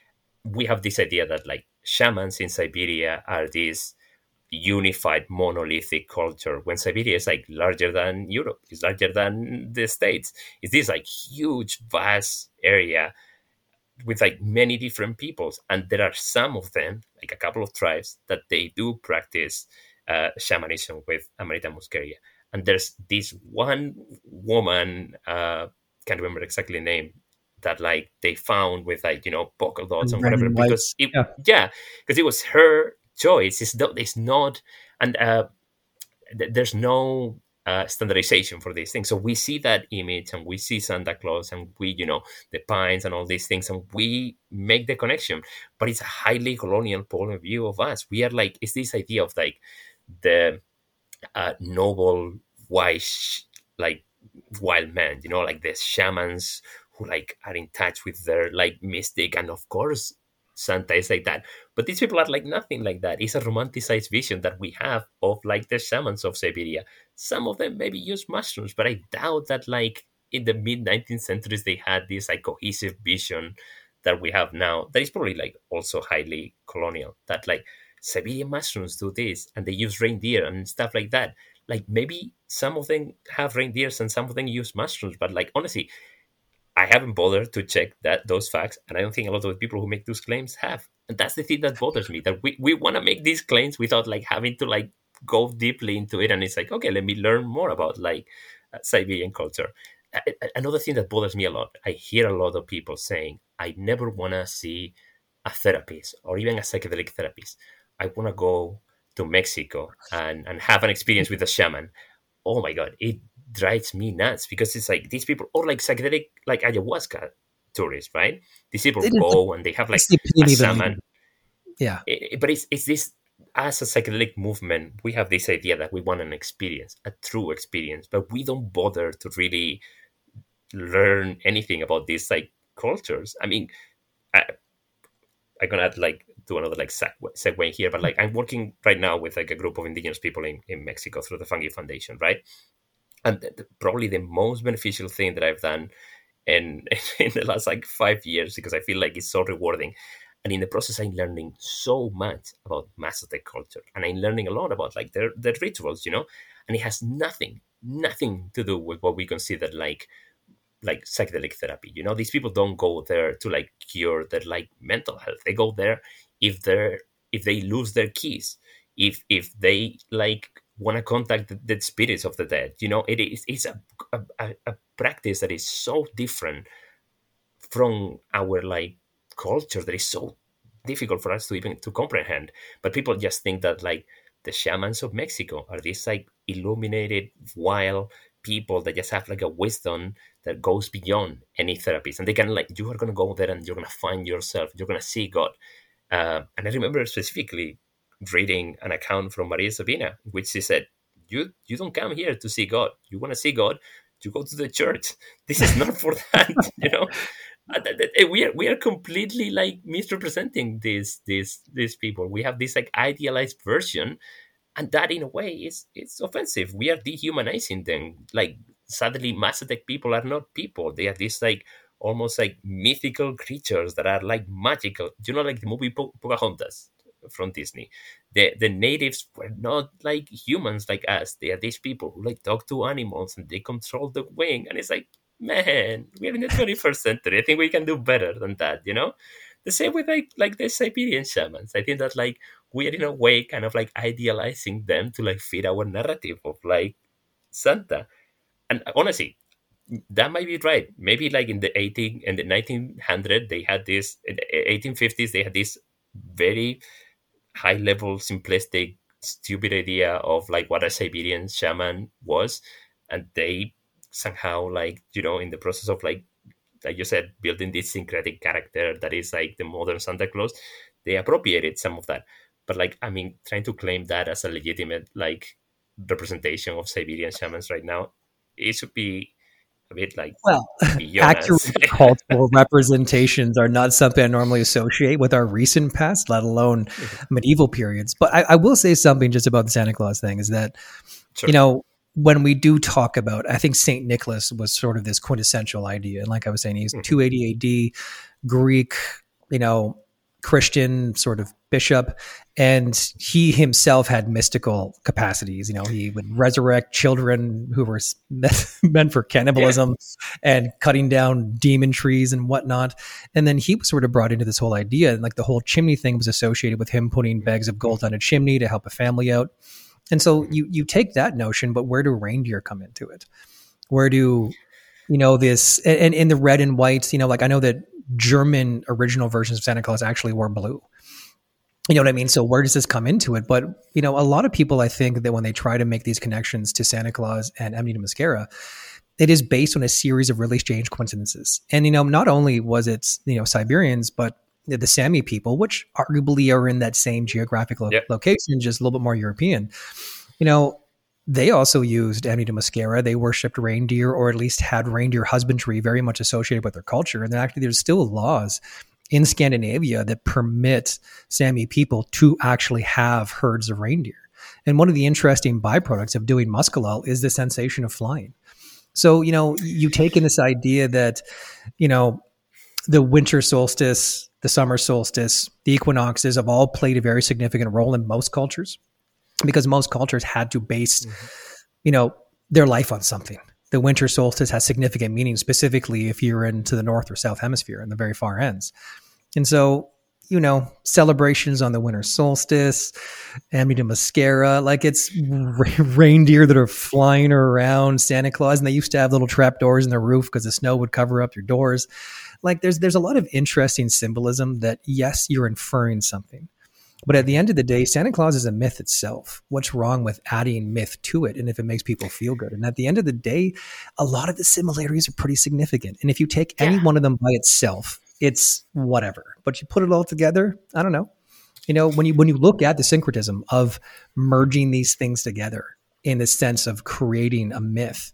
we have this idea that like shamans in Siberia are this unified monolithic culture when Siberia is like larger than Europe, it's larger than the States. It's this like huge, vast area with like many different peoples. And there are some of them, like a couple of tribes, that they do practice uh, shamanism with Amanita muscaria. And there's this one woman, uh, can't remember exactly the name, that like they found with like, you know, polka dots and whatever, because it, yeah, yeah, because it was her choice. It's not, it's not and uh, th- there's no uh, standardization for these things. So we see that image and we see Santa Claus and we, you know, the pines and all these things, and we make the connection. But it's a highly colonial point of view of us. We are like, it's this idea of like the uh, noble, wise, like wild men, you know, like the shamans who like are in touch with their like mystic, and of course Santa is like that. But these people are like nothing like that. It's a romanticized vision that we have of like the shamans of Siberia. Some of them maybe use mushrooms, but I doubt that like in the mid nineteenth centuries they had this like cohesive vision that we have now. That is probably like also highly colonial. That like Siberian mushrooms do this, and they use reindeer and stuff like that. Like maybe some of them have reindeers and some of them use mushrooms, but like honestly, I haven't bothered to check that those facts, and I don't think a lot of the people who make those claims have. And that's the thing that bothers me, that we, we want to make these claims without like having to like go deeply into it. And it's like, okay, let me learn more about like uh, Siberian culture. A- another thing that bothers me a lot, I hear a lot of people saying, I never want to see a therapist or even a psychedelic therapist. I want to go to Mexico and, and have an experience with a shaman. Oh my God, it drives me nuts, because it's like these people, or like psychedelic, like ayahuasca. tourists, right? These people go and they have like the a shaman. Yeah. It, but it's, it's this, as a psychedelic movement, we have this idea that we want an experience, a true experience, but we don't bother to really learn anything about these like cultures. I mean, I, I'm gonna like do another like segue, segue here, but like I'm working right now with like a group of indigenous people in, in Mexico through the Fungi Foundation, right? And the, the, probably the most beneficial thing that I've done in in the last like five years, because I feel like it's so rewarding. And in the process, I'm learning so much about Mazatec culture, and I'm learning a lot about like their their rituals, you know. And it has nothing, nothing to do with what we consider like like psychedelic therapy. You know, these people don't go there to like cure their like mental health. They go there if they're if they lose their keys, if if they like want to contact the, the spirits of the dead. You know, it is it's a, a a practice that is so different from our like culture that is so difficult for us to even to comprehend. But people just think that like the shamans of Mexico are these like illuminated, wild people that just have like a wisdom that goes beyond any therapies, and they can like, you are going to go there and you're going to find yourself, you're going to see God. Uh, and I remember specifically reading an account from Maria Sabina, in which she said, you you don't come here to see God. You want to see God, you go to the church. This is not for that, you know. We are we are completely like misrepresenting these these these people. We have this like idealized version, and that in a way is it's offensive. We are dehumanizing them. Like suddenly, Mazatec people are not people. They are these like almost like mythical creatures that are like magical. You know, like the movie po- Pocahontas from Disney. The the natives were not like humans like us. They are these people who like talk to animals and they control the wind. And it's like, man, we're in the twenty-first century. I think we can do better than that, you know? The same with like like the Siberian shamans. I think that like we are in a way kind of like idealizing them to like fit our narrative of like Santa. And honestly, that might be right. Maybe like in the eighteen and the nineteen hundred, they had this, in the eighteen fifties, they had this very high level, simplistic, stupid idea of like what a Siberian shaman was. And they somehow like, you know, in the process of like, like you said, building this syncretic character that is like the modern Santa Claus, they appropriated some of that. But like, I mean, trying to claim that as a legitimate like representation of Siberian shamans right now, it should be a bit like, well, accurate cultural representations are not something I normally associate with our recent past, let alone mm-hmm. medieval periods. But I, I will say something just about the Santa Claus thing is that, sure. you know, when we do talk about, I think Saint Nicholas was sort of this quintessential idea. And like I was saying, he's mm-hmm. two eighty A D, Greek, you know, Christian sort of bishop. And he himself had mystical capacities. You know, he would resurrect children who were meant for cannibalism yeah. and cutting down demon trees and whatnot. And then he was sort of brought into this whole idea. And like the whole chimney thing was associated with him putting bags of gold on a chimney to help a family out. And so you you take that notion, but where do reindeer come into it? Where do, you know, this, and in the red and whites, you know, like I know that German original versions of Santa Claus actually wore blue. You know what I mean? So where does this come into it? But, you know, a lot of people, I think that when they try to make these connections to Santa Claus and Amanita muscaria, it is based on a series of really strange coincidences. And, you know, not only was it, you know, Siberians, but the Sami people, which arguably are in that same geographic lo- yep. location, just a little bit more European, you know, they also used Amanita muscaria. They worshipped reindeer, or at least had reindeer husbandry very much associated with their culture. And actually there's still laws in Scandinavia that permit Sami people to actually have herds of reindeer. And one of the interesting byproducts of doing muscalal is the sensation of flying. So, you know, you take in this idea that, you know, the winter solstice, the summer solstice, the equinoxes have all played a very significant role in most cultures, because most cultures had to base, mm-hmm. you know, their life on something. The winter solstice has significant meaning, specifically if you're into the north or south hemisphere in the very far ends. And so, you know, celebrations on the winter solstice, Amanita muscaria, like it's re- reindeer that are flying around Santa Claus, and they used to have little trap doors in the roof because the snow would cover up your doors. Like there's there's a lot of interesting symbolism that, yes, you're inferring something. But at the end of the day, Santa Claus is a myth itself. What's wrong with adding myth to it? And if it makes people feel good? And at the end of the day, a lot of the similarities are pretty significant. And if you take yeah. any one of them by itself, it's whatever. But you put it all together, I don't know. You know, when you when you look at the syncretism of merging these things together in the sense of creating a myth,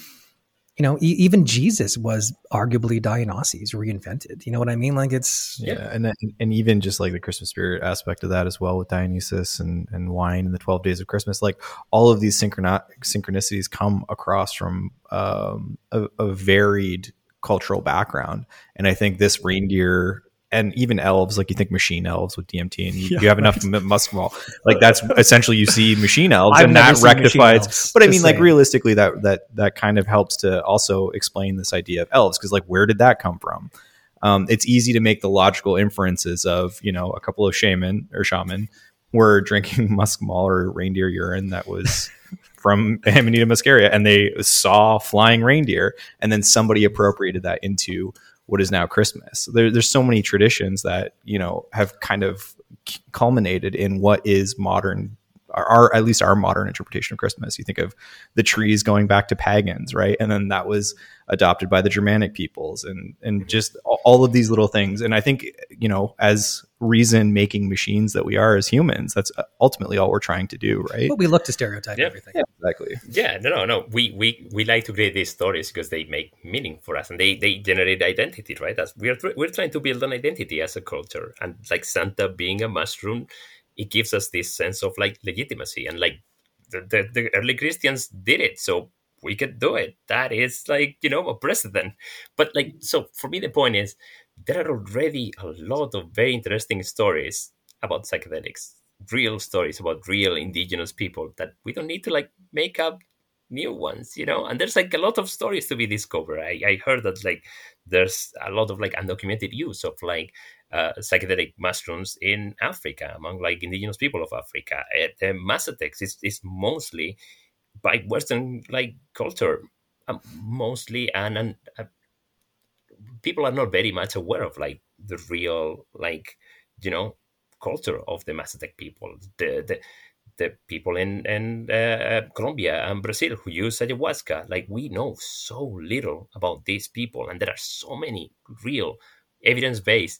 you know, e- even Jesus was arguably Dionysus reinvented. You know what I mean? Like it's yeah, yeah. and then, and even just like the Christmas spirit aspect of that as well with Dionysus and, and wine and the twelve days of Christmas. Like all of these synchron- synchronicities come across from um, a, a varied cultural background, and I think this reindeer. And even elves, like you think machine elves with D M T, and you, yeah, you have enough right. Muskmall. Like that's essentially you see machine elves, I've and that rectifies. But I mean, like realistically, that that that kind of helps to also explain this idea of elves, because like where did that come from? Um, it's easy to make the logical inferences of, you know, a couple of shaman or shaman were drinking muskmall or reindeer urine that was from Amanita muscaria, and they saw flying reindeer, and then somebody appropriated that into what is now Christmas. There, there's so many traditions that, you know, have kind of culminated in what is modern, our, our at least our modern interpretation of Christmas. You think of the trees going back to pagans, right? And then that was adopted by the Germanic peoples, and and just all of these little things. And I think, you know, as reason making machines that we are as humans, that's ultimately all we're trying to do, right? But we look to stereotype yeah. everything. Yeah, exactly. Yeah, no, no, no. We we we like to create these stories because they make meaning for us, and they they generate identity, right? As we're we're trying to build an identity as a culture, and like Santa being a mushroom, it gives us this sense of like legitimacy, and like the the, the early Christians did it, so we could do it. That is like, you know, a precedent. But like, so for me, the point is there are already a lot of very interesting stories about psychedelics, real stories about real indigenous people that we don't need to like make up new ones, you know. And there's like a lot of stories to be discovered. I, I heard that like there's a lot of like undocumented use of like uh, psychedelic mushrooms in Africa among like indigenous people of Africa. Uh, the Mazatecs is, is mostly by Western like culture, um, mostly, and, and uh, people are not very much aware of like the real like, you know, culture of the Mazatec people, the the, the people in in uh, Colombia and Brazil who use ayahuasca. Like we know so little about these people, and there are so many real evidence-based,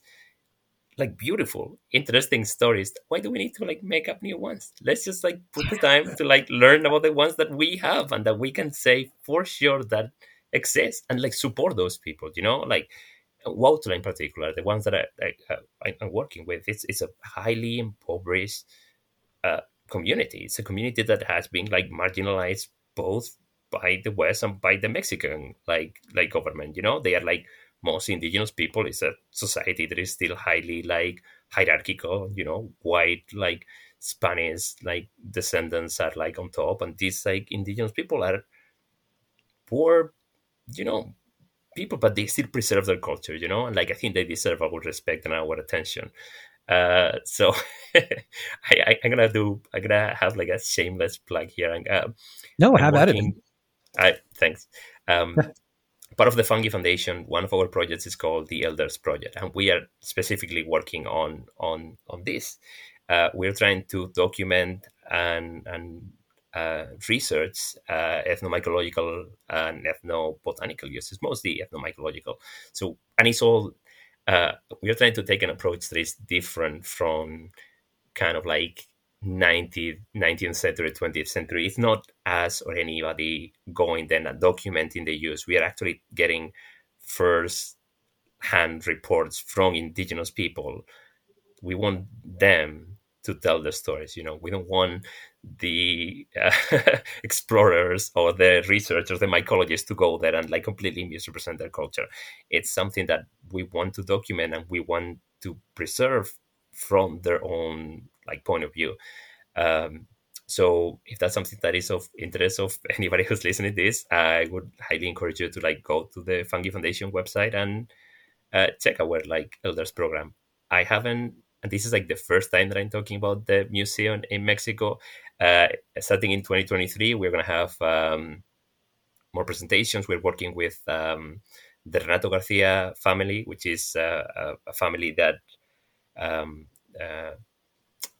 like beautiful, interesting stories. Why do we need to like make up new ones? Let's just like put the time to like learn about the ones that we have and that we can say for sure that exist, and like support those people, you know, like Huautla in particular, the ones that I, I, I, I'm working with. It's it's a highly impoverished uh, community. It's a community that has been like marginalized both by the West and by the Mexican like like government. You know, they are like most indigenous people. It's a society that is still highly like hierarchical, you know, white like Spanish like descendants are like on top, and these like indigenous people are poor, you know, people, but they still preserve their culture, you know, and like I think they deserve our respect and our attention. Uh, so I, I, I'm gonna do. I'm gonna have like a shameless plug here. And uh, no, I'm have at it. I thanks. Um, part of the Fungi Foundation, one of our projects is called the Elders Project, and we are specifically working on on on this. Uh, we're trying to document and and uh, research uh, ethnomycological and ethnobotanical uses, mostly ethnomycological. So, and it's all uh, we're trying to take an approach that is different from kind of like nineteenth, nineteenth century, twentieth century. It's not us or anybody going then and documenting the use. We are actually getting first hand reports from indigenous people. We want them to tell the stories. You know, we don't want the uh, explorers or the researchers, the mycologists to go there and like completely misrepresent their culture. It's something that we want to document and we want to preserve from their own like point of view. Um, so if that's something that is of interest of anybody who's listening to this, I would highly encourage you to like go to the Fungi Foundation website and uh, check our like Elders program. I haven't, and this is like the first time that I'm talking about the museum in Mexico. Uh, starting in twenty twenty-three, we're going to have um, more presentations. We're working with um, the Renato Garcia family, which is uh, a, a family that um, uh,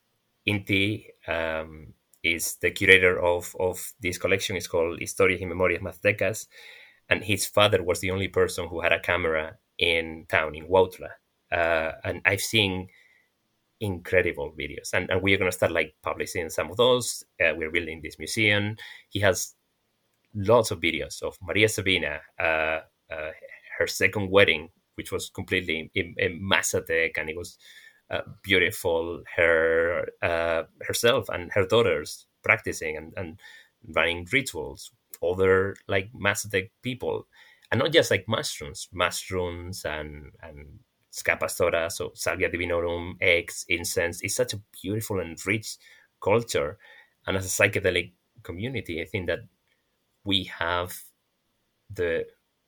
Inti um, is the curator of, of this collection. It's called Historias y Memorias Maztecas. And his father was the only person who had a camera in town, in Huautla. Uh, and I've seen incredible videos. And, and we're going to start like publishing some of those. Uh, we're building this museum. He has lots of videos of Maria Sabina, uh, uh, her second wedding, which was completely in, in Mazatec, and it was uh, beautiful. Her uh, herself and her daughters practicing and, and running rituals. Other like Mazatec people, and not just like mushrooms, mushrooms and and Scapastora, so Salvia divinorum, eggs, incense. It's such a beautiful and rich culture, and as a psychedelic community, I think that we have the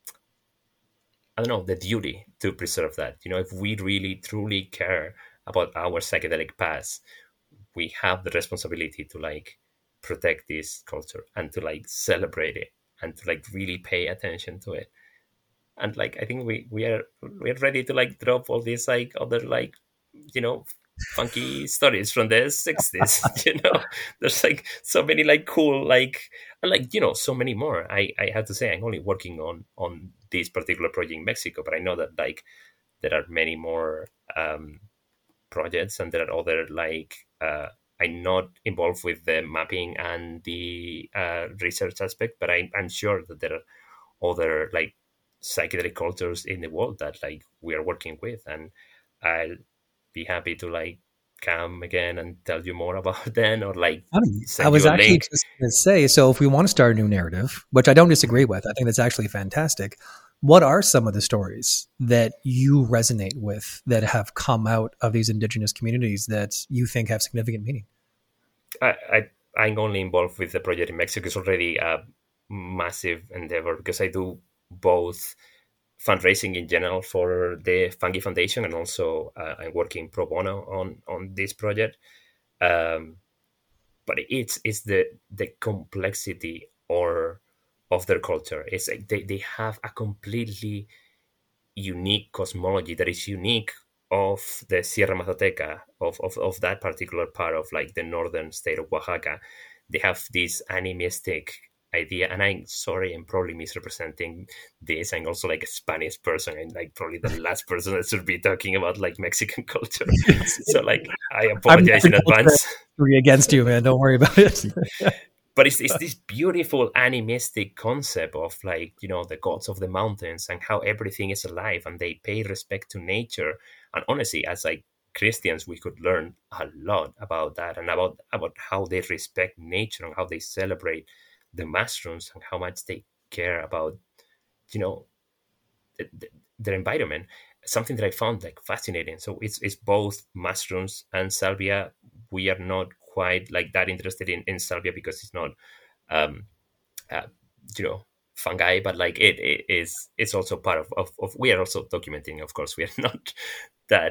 I don't know the duty to preserve that. You know, if we really truly care about our psychedelic past, we have the responsibility to like protect this culture and to like celebrate it and to like really pay attention to it. And like I think we we are we're ready to like drop all these like other like you know funky stories from the sixties. You know, there's like so many like cool like and like you know so many more. I I have to say I'm only working on on this particular project in Mexico, but I know that like there are many more um, projects and there are other like. Uh, I'm not involved with the mapping and the uh, research aspect, but I, I'm sure that there are other like psychedelic cultures in the world that like we are working with, and I'll be happy to like come again and tell you more about them or like I was you a actually link. just going to say, so if we want to start a new narrative, which I don't disagree with, I think that's actually fantastic. What are some of the stories that you resonate with that have come out of these indigenous communities that you think have significant meaning? I, I I'm only involved with the project in Mexico. It's already a massive endeavor because I do both fundraising in general for the Fungi Foundation and also uh, I'm working pro bono on on this project. Um, but it's it's the the complexity or of their culture. It's like they, they have a completely unique cosmology that is unique of the Sierra Mazateca, of, of, of that particular part of like the northern state of Oaxaca. They have this animistic idea, and I'm sorry, I'm probably misrepresenting this. I'm also like a Spanish person, and like probably the last person that should be talking about like Mexican culture. So like I apologize in advance. Against you, man. Don't worry about it. But it's, it's this beautiful animistic concept of like, you know, the gods of the mountains and how everything is alive and they pay respect to nature. And honestly, as like Christians, we could learn a lot about that and about, about how they respect nature and how they celebrate the mushrooms and how much they care about, you know, the, the, their environment. Something that I found like fascinating. So it's, it's both mushrooms and salvia. We are not quite like that interested in, in salvia because it's not, um, uh, you know, fungi, but like it, it is, it's also part of, of, of, we are also documenting, of course, we are not that,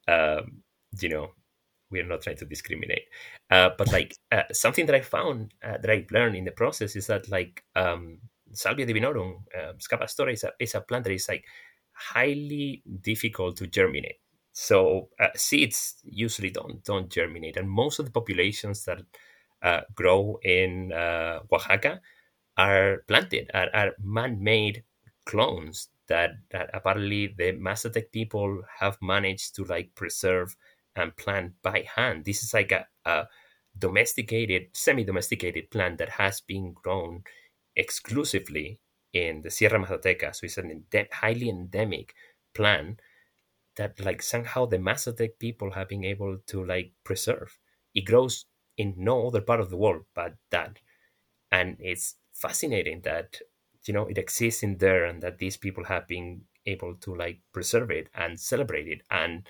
um, you know, we are not trying to discriminate. Uh, but like uh, something that I found, uh, that I learned in the process is that like um, Salvia divinorum, uh, Scapastora is a, is a plant that is like highly difficult to germinate. So uh, seeds usually don't don't germinate, and most of the populations that uh, grow in uh, Oaxaca are planted, are, are man-made clones that that apparently the Mazatec people have managed to like preserve and plant by hand. This is like a, a domesticated, semi-domesticated plant that has been grown exclusively in the Sierra Mazateca. So it's an ende- highly endemic plant that like somehow the Mazatec people have been able to like preserve. It grows in no other part of the world but that. And it's fascinating that, you know, it exists in there and that these people have been able to like preserve it and celebrate it. And,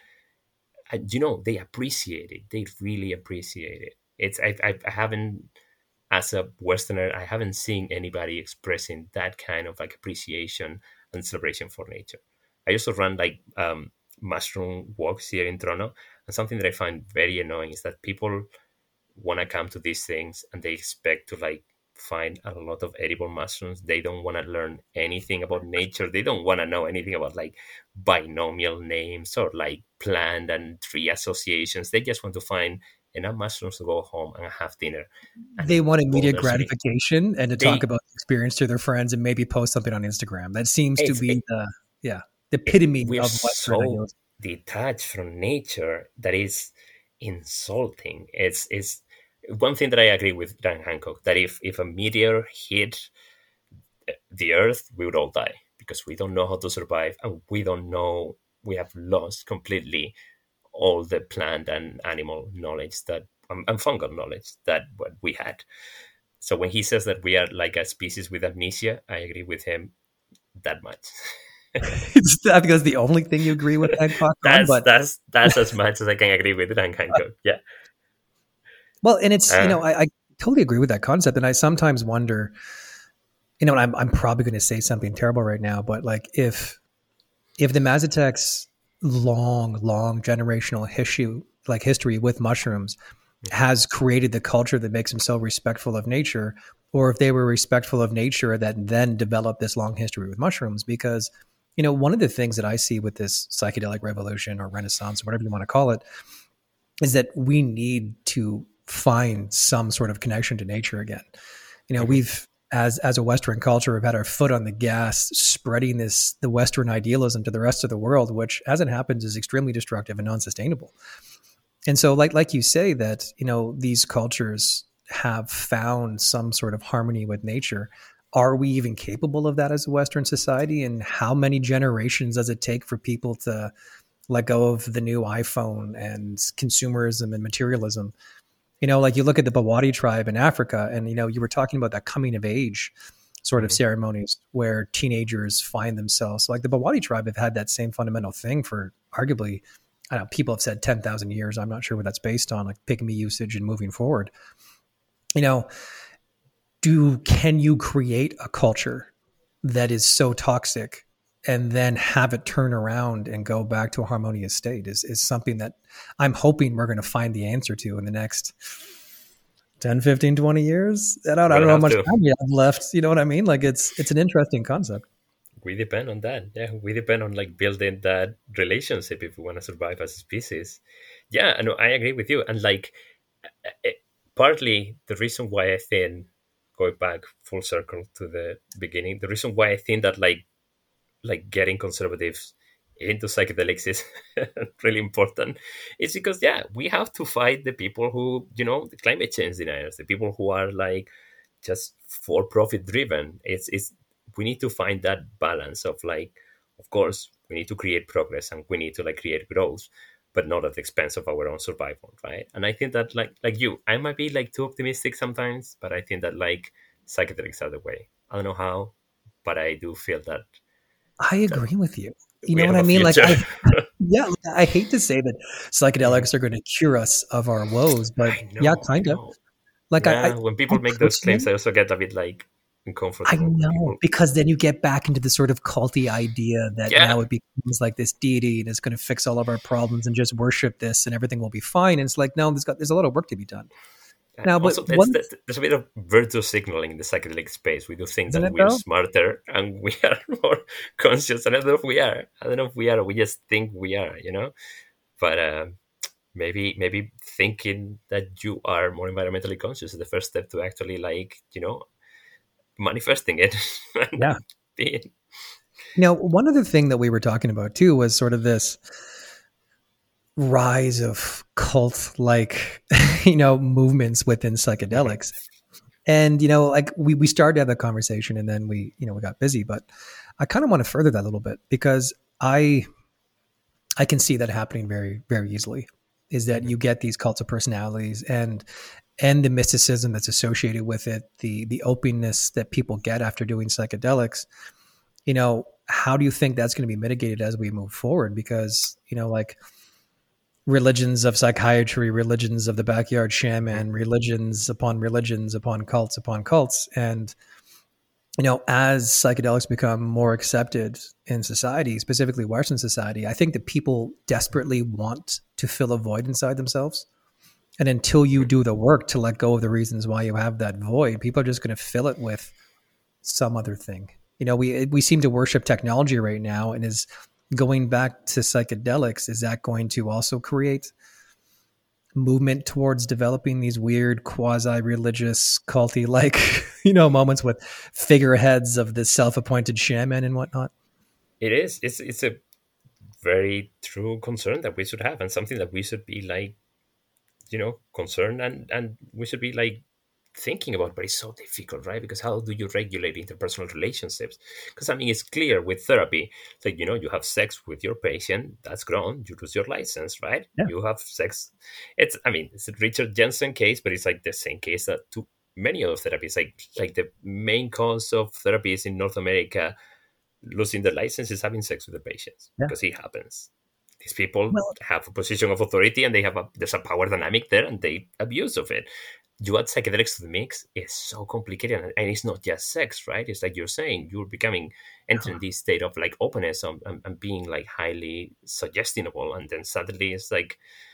and you know, they appreciate it. They really appreciate it. It's, I, I, I haven't, as a Westerner, I haven't seen anybody expressing that kind of like appreciation and celebration for nature. I also run like, um, mushroom walks here in Toronto, and something that I find very annoying is that people want to come to these things and they expect to like find a lot of edible mushrooms. They don't want to learn anything about nature. They don't want to know anything about like binomial names or like plant and tree associations. They just want to find enough mushrooms to go home and have dinner. And they want immediate go nursery. gratification and to They- talk about the experience to their friends and maybe post something on Instagram. That seems to It's- be it- the yeah the epitome we're of Western so idealism. detached from nature that is insulting. It's it's one thing that I agree with Dan Hancock, that if if a meteor hit the Earth, we would all die because we don't know how to survive, and we don't know, we have lost completely all the plant and animal knowledge that um, and fungal knowledge that what we had. So when he says that we are like a species with amnesia, I agree with him that much. It's- I think that's the only thing you agree with Hancock on, That's but that's that's as much as I can agree with Dan Hancock. Yeah. well, and it's Uh, you know I, I totally agree with that concept, and I sometimes wonder, you know, and I'm I'm probably going to say something terrible right now, but like if if the Mazatec's long, long generational history, like history with mushrooms, has created the culture that makes them so respectful of nature, or if they were respectful of nature that then developed this long history with mushrooms, because you know one of the things that I see with this psychedelic revolution or renaissance or whatever you want to call it is that we need to find some sort of connection to nature again. You know, we've as as a Western culture, we've had our foot on the gas, spreading this the Western idealism to the rest of the world, which, as it happens, is extremely destructive and unsustainable. And so, like like you say, that you know these cultures have found some sort of harmony with nature. Are we even capable of that as a Western society? And how many generations does it take for people to let go of the new iPhone and consumerism and materialism? You know, like you look at the Bawadi tribe in Africa, and you know, you were talking about that coming of age sort of Mhm. ceremonies where teenagers find themselves. So like the Bawadi tribe have had that same fundamental thing for arguably, I don't know, people have said ten thousand years. I'm not sure what that's based on, like pygmy usage and moving forward. You know, do can you create a culture that is so toxic and then have it turn around and go back to a harmonious state is, is something that I'm hoping we're going to find the answer to in the next ten, fifteen, twenty years. I don't, I don't know how much We'll have to. time we have left. You know what I mean? Like it's, it's an interesting concept. We depend on that. Yeah, we depend on like building that relationship if we want to survive as a species. Yeah, I know, I agree with you. And like, eh, partly the reason why I think, going back full circle to the beginning, the reason why I think that like like getting conservatives into psychedelics is really important is because yeah, we have to fight the people who, you know, the climate change deniers, the people who are like just for profit driven. It's it's we need to find that balance of like, of course, we need to create progress and we need to like create growth, but not at the expense of our own survival, right? And I think that like like you, I might be like too optimistic sometimes, but I think that like psychedelics are the way. I don't know how, but I do feel that I agree with you. You we know what have I a mean? Like, future. I, yeah, I hate to say that psychedelics are going to cure us of our woes, but I know, yeah, I kind of. know. Like, Yeah, I, I, when people I make those claims, personally- I also get a bit like I uncomfortable. when know, people- because then you get back into the sort of culty idea that Yeah. now it becomes like this deity and it's going to fix all of our problems and just worship this and everything will be fine. And it's like, no, there's got there's a lot of work to be done. And Now, but also, there's, one- there's, there's a bit of virtue signaling in the psychedelic space. We do think Isn't that it we're though? smarter and we are more conscious. And I don't know if we are. I don't know if we are. We just think we are, you know? But uh, maybe maybe thinking that you are more environmentally conscious is the first step to actually, like, you know, manifesting it. and Yeah. being- Now, one other thing that we were talking about too was sort of this rise of cult like, you know, movements within psychedelics. And, you know, like we, we started to have that conversation and then we, you know, we got busy, but I kind of want to further that a little bit because I, I can see that happening very, very easily is that you get these cults of personalities and, and the mysticism that's associated with it, the, the openness that people get after doing psychedelics. You know, how do you think that's going to be mitigated as we move forward? Because, you know, like religions of psychiatry, religions of the backyard shaman, religions upon religions upon cults upon cults. And, you know, as psychedelics become more accepted in society, specifically Western society, I think that people desperately want to fill a void inside themselves. And until you do the work to let go of the reasons why you have that void, people are just going to fill it with some other thing. You know, we we seem to worship technology right now, and is going back to psychedelics, is that going to also create movement towards developing these weird quasi-religious culty like you know moments with figureheads of the self-appointed shaman and whatnot? It is. It's it's a very true concern that we should have, and something that we should be like, you know, concerned and and we should be like thinking about. But it's so difficult, right? Because how do you regulate interpersonal relationships? Because I mean, it's clear with therapy. It's like, you know, you have sex with your patient, that's grown, you lose your license, right? Yeah. You have sex. It's, I mean, it's a Richard Jensen case, but it's like the same case that to many other therapies. Like like the main cause of therapies in North America losing their license is having sex with the patients, Yeah. because it happens. These people Well- have a position of authority, and they have a there's a power dynamic there, and they abuse of it. You add psychedelics to the mix, it's so complicated, and, and it's not just sex, right? It's like you're saying, you're becoming entering this state of like openness and, and, and being like highly suggestible, and then suddenly it's like,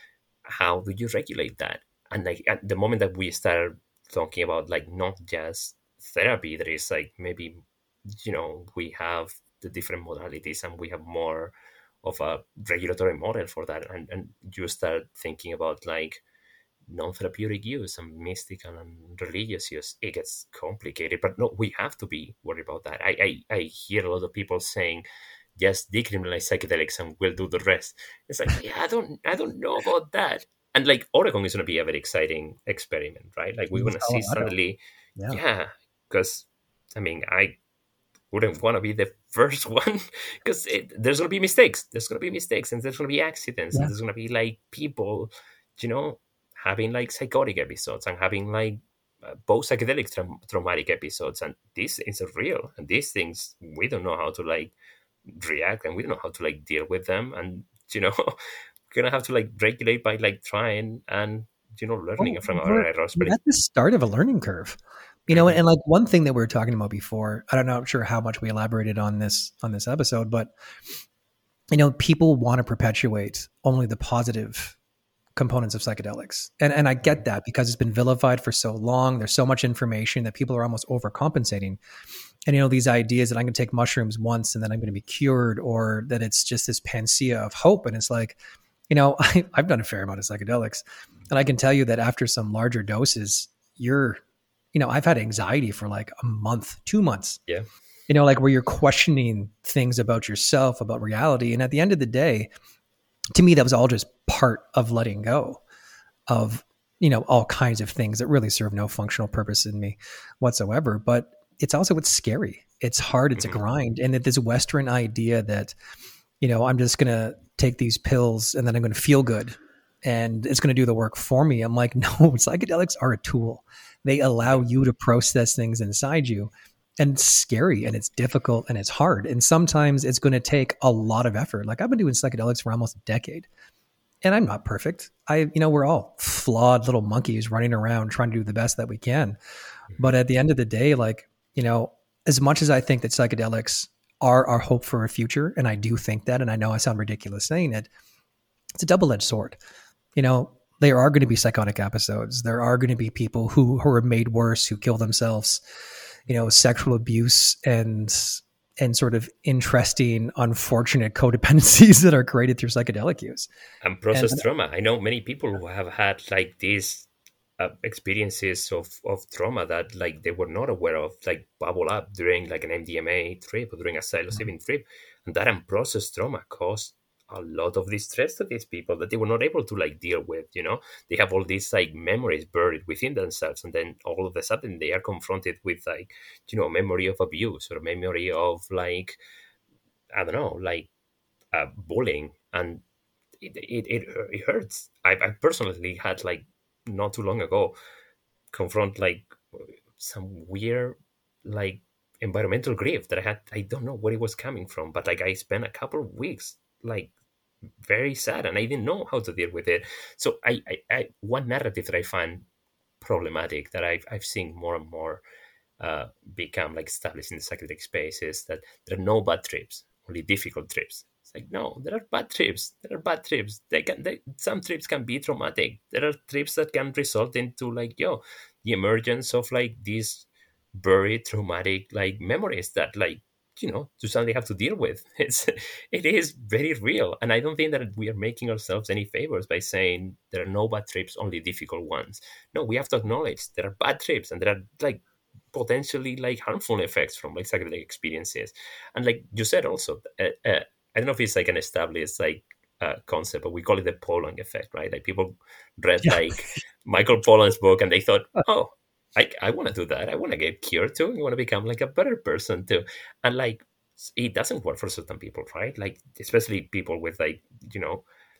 how do you regulate that? And like at the moment that we start talking about like not just therapy, there is like maybe, you know, we have the different modalities and we have more of a regulatory model for that, and, and you start thinking about like non-therapeutic use and mystical and religious use. It gets complicated, but no, we have to be worried about that. I, I, I hear a lot of people saying just decriminalize psychedelics and we'll do the rest. It's like, yeah, I don't I don't know about that. And like Oregon is going to be a very exciting experiment, right? Like we're going to see suddenly, yeah, because yeah, I mean, I wouldn't want to be the first one, because there's going to be mistakes. There's going to be mistakes, and there's going to be accidents, yeah. and there's going to be like people, you know, having like psychotic episodes and having like uh, both psychedelic tra- traumatic episodes, and this is real. And these things, we don't know how to like react, and we don't know how to like deal with them. And you know, we're gonna have to like regulate by like trying and you know learning well, from our errors. But at the start of a learning curve. You know, and like one thing that we were talking about before, I don't know, I'm sure how much we elaborated on this on this episode, but you know, people want to perpetuate only the positive components of psychedelics. And and I get that, because it's been vilified for so long. There's so much information that people are almost overcompensating. And you know, these ideas that I'm going to take mushrooms once and then I'm going to be cured, or that it's just this panacea of hope. And it's like, you know, I, I've done a fair amount of psychedelics, and I can tell you that after some larger doses, you're you know, I've had anxiety for like a month, two months. Yeah. You know, like where you're questioning things about yourself, about reality. And at the end of the day, to me, that was all just part of letting go of, you know, all kinds of things that really serve no functional purpose in me whatsoever. But it's also, it's scary. It's hard. It's mm-hmm. a grind. And that this Western idea that, you know, I'm just going to take these pills and then I'm going to feel good and it's going to do the work for me. I'm like, no, psychedelics are a tool. They allow you to process things inside you, and it's scary and it's difficult and it's hard. And sometimes it's going to take a lot of effort. Like I've been doing psychedelics for almost a decade, and I'm not perfect. I, you know, we're all flawed little monkeys running around trying to do the best that we can. But at the end of the day, like, you know, as much as I think that psychedelics are our hope for a future, and I do think that, and I know I sound ridiculous saying it, it's a double-edged sword. You know, there are going to be psychotic episodes. There are going to be people who, who are made worse, who kill themselves, you know, sexual abuse and and sort of interesting, unfortunate codependencies that are created through psychedelic use. And process and, trauma. I know many people who have had like these uh, experiences of, of trauma that like they were not aware of, like bubble up during like an M D M A trip or during a psilocybin mm-hmm. trip. And that unprocessed trauma caused a lot of distress to these people that they were not able to like deal with. You know, they have all these like memories buried within themselves, and then all of a sudden they are confronted with like, you know, memory of abuse or memory of like, I don't know, like uh, bullying, and it it, it, it hurts. I, I personally had like not too long ago confront like some weird like environmental grief that I had. I don't know where it was coming from, but like I spent a couple of weeks like very sad, and I didn't know how to deal with it. So I, I, I one narrative that I find problematic that I've I've seen more and more uh, become like established in the psychedelic space is that there are no bad trips, only difficult trips. It's like, no, there are bad trips. There are bad trips. They can they, some trips can be traumatic. There are trips that can result into like yo the emergence of like these buried traumatic like memories that like you know, to suddenly have to deal with. It's it is very real, and I don't think that we are making ourselves any favors by saying there are no bad trips, only difficult ones. No, we have to acknowledge there are bad trips, and there are like potentially like harmful effects from like psychedelic experiences. And like you said, also, uh, uh, I don't know if it's like an established like uh, concept, but we call it the Pollan effect, right? Like people read yeah. like Michael Pollan's book, and they thought, oh. I, I want to do that. I want to get cured too. I want to become like a better person too. And like, it doesn't work for certain people, right? Like, especially people with like, you know,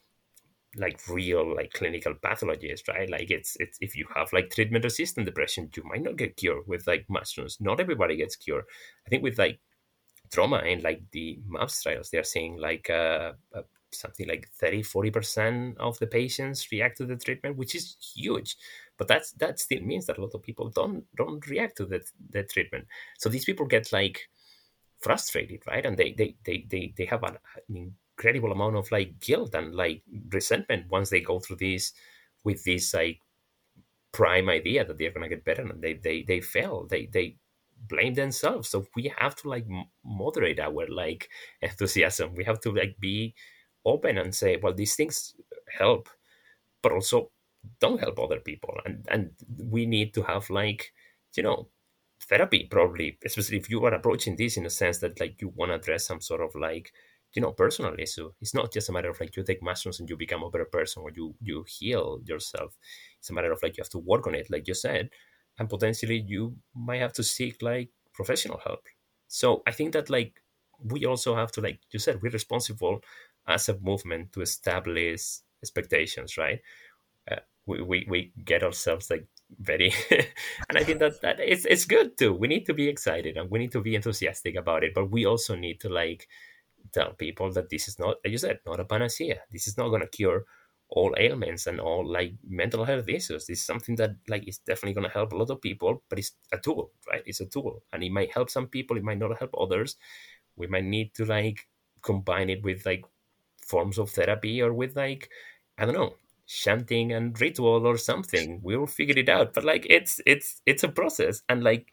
like real like clinical pathologies, right? Like it's, it's if you have like treatment resistant depression, you might not get cured with like mushrooms. Not everybody gets cured. I think with like trauma and like the MAPS trials, they're saying like uh, uh, something like thirty, forty percent of the patients react to the treatment, which is huge. But that's that still means that a lot of people don't don't react to the, the treatment. So these people get like frustrated, right? And they they they they, they have an, an incredible amount of like guilt and like resentment once they go through this with this like prime idea that they're gonna get better, and they they they fail. They they blame themselves. So we have to like moderate our like enthusiasm. We have to like be open and say, well, these things help, but also don't help other people. And and we need to have like, you know, therapy probably, especially if you are approaching this in a sense that like you want to address some sort of like, you know, personal issue. It's not just a matter of like you take mushrooms and you become a better person, or you you heal yourself. It's a matter of like you have to work on it, like you said, and potentially you might have to seek like professional help. So I think that like we also have to, like you said, we're responsible as a movement to establish expectations, right? Uh, we, we we get ourselves like very and I think that that it's it's good too. We need to be excited and we need to be enthusiastic about it, but we also need to like tell people that this is not, as you said, not a panacea. This is not going to cure all ailments and all like mental health issues. This is something that like is definitely going to help a lot of people, but it's a tool, right? It's a tool, and it might help some people, it might not help others. We might need to like combine it with like forms of therapy, or with like, I don't know, chanting and ritual or something. We will figure it out. But like it's it's it's a process, and like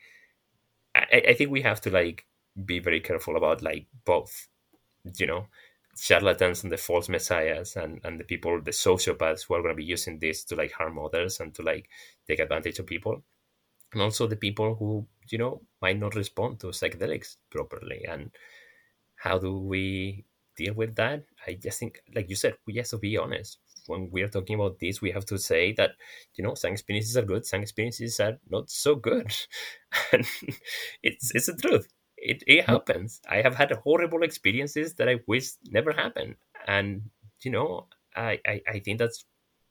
I, I think we have to like be very careful about like both, you know, charlatans and the false messiahs, and and the people, the sociopaths who are going to be using this to like harm others and to like take advantage of people, and also the people who, you know, might not respond to psychedelics properly. And how do we deal with that? I just think, like you said, we have to be honest. When we are talking about this, we have to say that, you know, some experiences are good, some experiences are not so good. And it's it's the truth. It, it happens. I have had horrible experiences that I wish never happened. And, you know, I, I, I think that's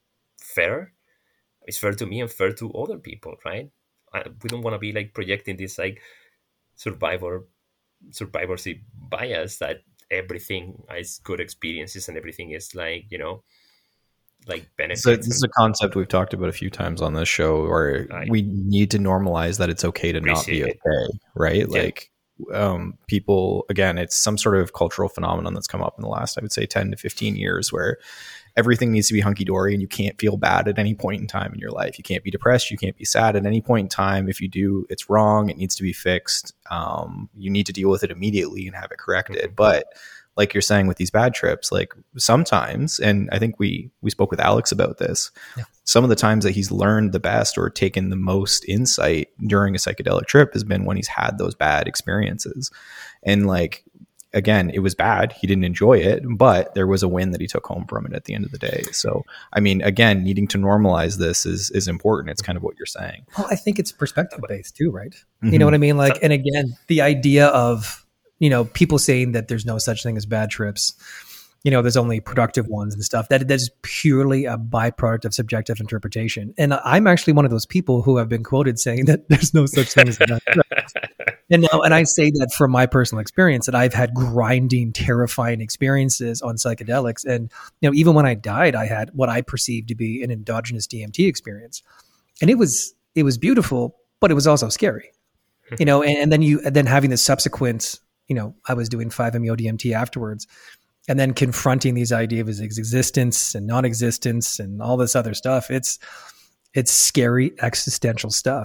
fair. It's fair to me and fair to other people, right? I, we don't want to be like projecting this like survivor, survivorship bias that everything is good experiences and everything is like, you know, like benefits. So this is a concept we've talked about a few times on this show, where right. we need to normalize that it's okay to Appreciate not be okay, it. right? Yeah. Like um, people, again, it's some sort of cultural phenomenon that's come up in the last, I would say, ten to fifteen years, where everything needs to be hunky-dory and you can't feel bad at any point in time in your life. You can't be depressed. You can't be sad at any point in time. If you do, it's wrong. It needs to be fixed. Um, you need to deal with it immediately and have it corrected. Mm-hmm. But like you're saying with these bad trips, like sometimes, and I think we we spoke with Alex about this, yeah. some of the times that he's learned the best or taken the most insight during a psychedelic trip has been when he's had those bad experiences. And like, again, it was bad. He didn't enjoy it, but there was a win that he took home from it at the end of the day. So, I mean, again, needing to normalize this is is important. It's kind of what you're saying. Well, I think it's perspective based too, right? Mm-hmm. You know what I mean? Like, and again, the idea of, you know, people saying that there's no such thing as bad trips, you know, there's only productive ones and stuff, that that is purely a byproduct of subjective interpretation. And I'm actually one of those people who have been quoted saying that there's no such thing as bad trips. And now, and I say that from my personal experience, that I've had grinding, terrifying experiences on psychedelics. And, you know, even when I died, I had what I perceived to be an endogenous D M T experience. And it was, it was beautiful, but it was also scary, you know, and, and then you, and then having the subsequent, you know, I was doing five M E O D M T afterwards, and then confronting these ideas of existence and non-existence and all this other stuff. It's, it's scary existential stuff.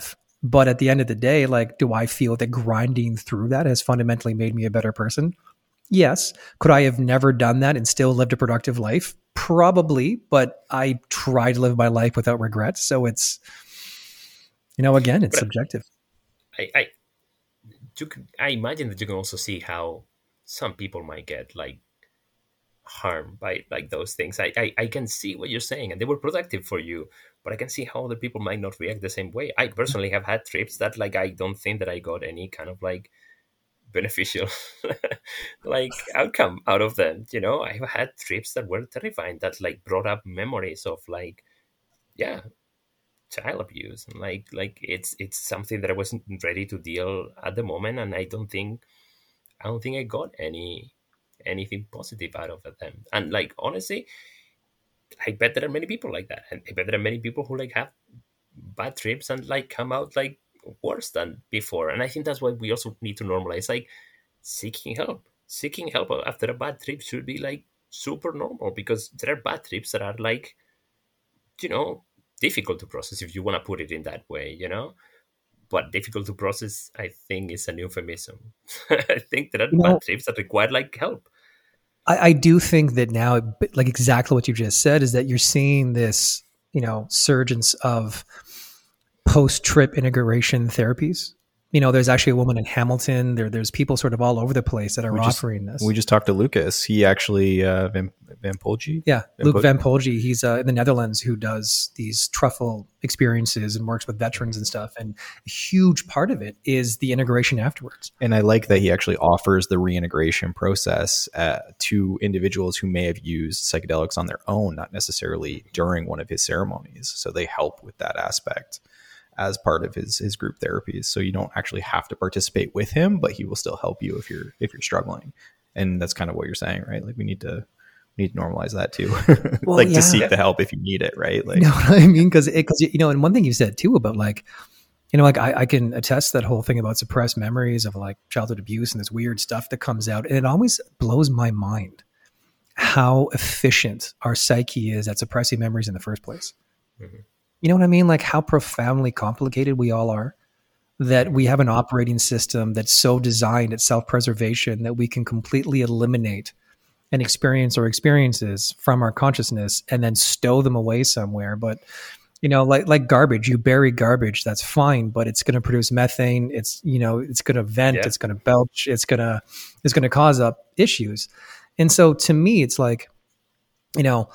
But at the end of the day, like, do I feel that grinding through that has fundamentally made me a better person? Yes. Could I have never done that and still lived a productive life? Probably, but I try to live my life without regrets. So it's, you know, again, it's but subjective. I, I, you can, I imagine that you can also see how some people might get like harmed by like those things. I, I, I can see what you're saying, and they were productive for you, but I can see how other people might not react the same way. I personally have had trips that like I don't think that I got any kind of like beneficial like outcome out of them. You know, I've had trips that were terrifying that like brought up memories of like, yeah, child abuse, and like like it's it's something that I wasn't ready to deal at the moment, and I don't think I don't think I got any anything positive out of them. And like honestly, I bet there are many people like that, and I bet there are many people who like have bad trips and like come out like worse than before. And I think that's why we also need to normalize like seeking help. Seeking help after a bad trip should be like super normal, because there are bad trips that are like, you know, difficult to process, if you want to put it in that way, you know. But difficult to process, I think, is an euphemism. I think there are you know, bad trips that require like help. I, I do think that now, like exactly what you just said, is that you're seeing this, you know, surgence of post-trip integration therapies. You know, there's actually a woman in Hamilton. There, there's people sort of all over the place that are we offering just, this. We just talked to Lucas. He actually, uh, Van, Van Polge? Yeah, Van Luc Polge? Van Polge. He's uh, in the Netherlands who does these truffle experiences and works with veterans and stuff. And a huge part of it is the integration afterwards. And I like that he actually offers the reintegration process uh, to individuals who may have used psychedelics on their own, not necessarily during one of his ceremonies. So they help with that aspect as part of his his group therapies. So you don't actually have to participate with him, but he will still help you if you're if you're struggling. And that's kind of what you're saying, right? Like we need to we need to normalize that too. Well, like yeah. to seek the help if you need it, right? Like, you know what I mean? Because because you know, and one thing you said too about like, you know, like I, I can attest that whole thing about suppressed memories of like childhood abuse and this weird stuff that comes out, and it always blows my mind how efficient our psyche is at suppressing memories in the first place. Mm-hmm. You know what I mean? Like how profoundly complicated we all are, that we have an operating system that's so designed at self-preservation that we can completely eliminate an experience or experiences from our consciousness and then stow them away somewhere. But, you know, like, like garbage, you bury garbage, that's fine, but it's going to produce methane. It's, you know, it's going to vent, yeah. it's going to belch, it's going to, it's going to cause up issues. And so to me, it's like, you know,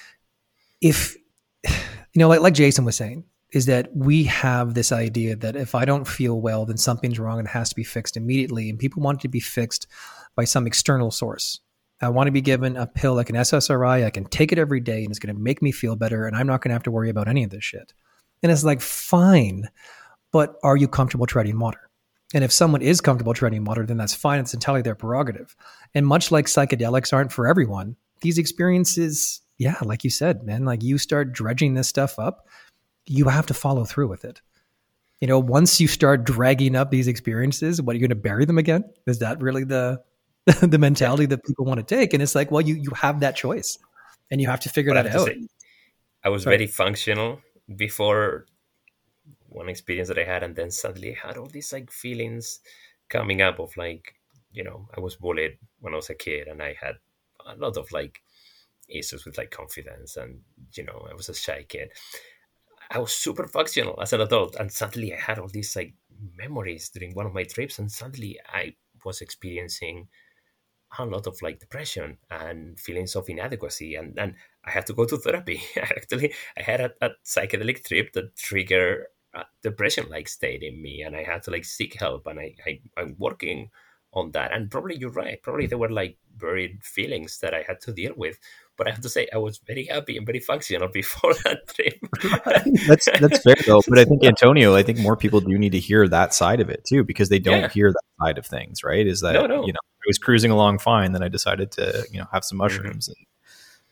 if, you know, like, like Jason was saying, is that we have this idea that if I don't feel well, then something's wrong and it has to be fixed immediately. And people want it to be fixed by some external source. I want to be given a pill like an S S R I. I can take it every day and it's going to make me feel better. And I'm not going to have to worry about any of this shit. And it's like, fine, but are you comfortable treading water? And if someone is comfortable treading water, then that's fine. It's entirely their prerogative. And much like psychedelics aren't for everyone, these experiences, yeah, like you said, man, like you start dredging this stuff up, you have to follow through with it. You know, once you start dragging up these experiences, what, are you going to bury them again? Is that really the the mentality that people want to take? And it's like, well, you you have that choice and you have to figure but that out. Say, I was Sorry. very functional before one experience that I had, and then suddenly I had all these like feelings coming up of like, you know, I was bullied when I was a kid and I had a lot of like issues with like confidence, and you know, I was a shy kid. I was super functional as an adult, and suddenly I had all these like memories during one of my trips, and suddenly I was experiencing a lot of like depression and feelings of inadequacy, and, and I had to go to therapy. Actually, I had a, a psychedelic trip that triggered a depression-like state in me, and I had to like seek help, and I, I I'm working on that. And probably you're right. Probably there were like buried feelings that I had to deal with. But I have to say, I was very happy and very functional before that trip. that's that's fair though. But I think, Antonio, I think more people do need to hear that side of it too, because they don't yeah. hear that side of things, right? Is that, no, no. you know, I was cruising along fine, then I decided to, you know, have some mushrooms. Mm-hmm.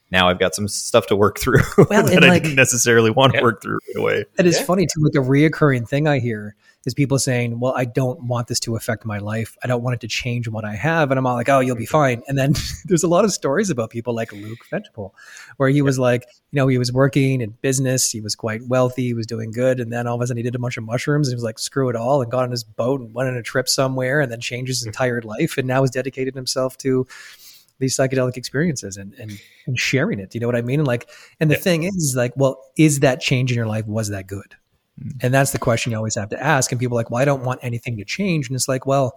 now I've got some stuff to work through Well, that and I like- didn't necessarily want to Yeah. work through right away. It is Yeah. funny too, like a reoccurring thing I hear is people saying, well, I don't want this to affect my life. I don't want it to change what I have. And I'm all like, oh, you'll be fine. And then there's a lot of stories about people like Luke Ventripool, where he was like, you know, he was working in business. He was quite wealthy. He was doing good. And then all of a sudden he did a bunch of mushrooms and he was like, screw it all, and got on his boat and went on a trip somewhere and then changed his entire life. And now has dedicated himself to these psychedelic experiences and, and, and sharing it. You know what I mean? And like, and the Yeah. thing is like, well, is that change in your life? Was that good? And that's the question you always have to ask. And people are like, well, I don't want anything to change. And it's like, well,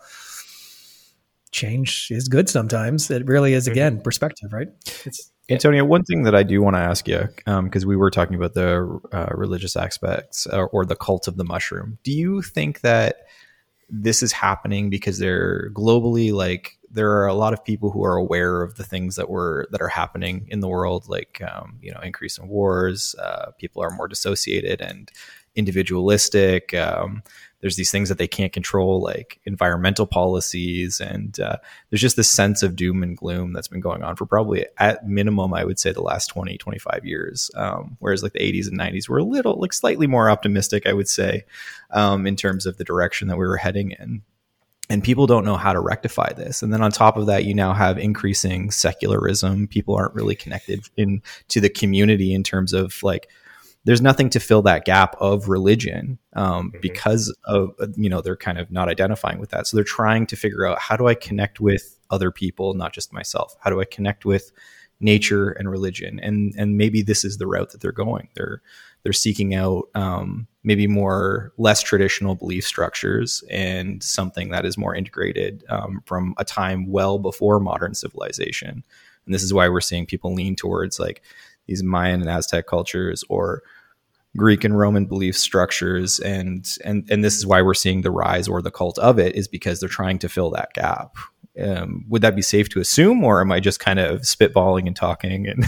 change is good sometimes. It really is, again, perspective, right? It's Antonio, one thing that I do want to ask you, because um, we were talking about the uh, religious aspects or, or the cult of the mushroom. Do you think that this is happening because they're globally, like there are a lot of people who are aware of the things that were that are happening in the world, like um, you know, increase in wars, uh, people are more dissociated and individualistic. Um, there's these things that they can't control, like environmental policies. And uh, there's just this sense of doom and gloom that's been going on for probably at minimum, I would say the last twenty, twenty-five years. Um, whereas like the eighties and nineties were a little, like slightly more optimistic, I would say, um, in terms of the direction that we were heading in. And people don't know how to rectify this. And then on top of that, you now have increasing secularism. People aren't really connected in to the community in terms of like, there's nothing to fill that gap of religion um, mm-hmm. because of, you know, they're kind of not identifying with that. So they're trying to figure out, how do I connect with other people, not just myself? How do I connect with nature and religion? And and maybe this is the route that they're going. They're they're seeking out um, maybe more less traditional belief structures and something that is more integrated um, from a time well before modern civilization. And this is why we're seeing people lean towards like these Mayan and Aztec cultures or Greek and Roman belief structures. And, and, and this is why we're seeing the rise or the cult of it, is because they're trying to fill that gap. Um, would that be safe to assume, or am I just kind of spitballing and talking? And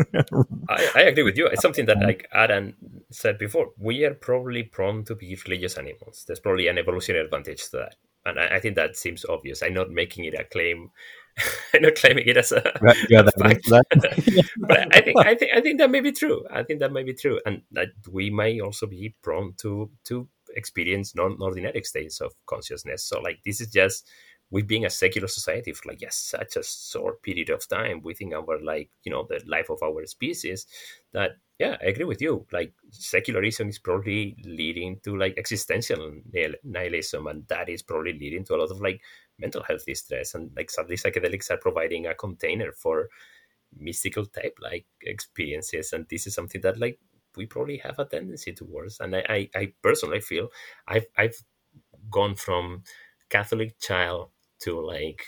I, I agree with you. It's something that, like Adam said before, we are probably prone to be religious animals. There's probably an evolutionary advantage to that. And I, I think that seems obvious. I'm not making it a claim. I'm not claiming it as a, yeah, a fact. But I think I think I think that may be true. I think that may be true, and that we may also be prone to to experience non-ordinary states of consciousness. So, like, this is just, we've been a secular society for like yes, such a short period of time within our, like, you know, the life of our species, that yeah, I agree with you. Like, secularism is probably leading to like existential nihilism, and that is probably leading to a lot of like mental health distress. And like sadly, psychedelics are providing a container for mystical type like experiences, and this is something that like we probably have a tendency towards. And I, I, I personally feel I've I've gone from Catholic child to like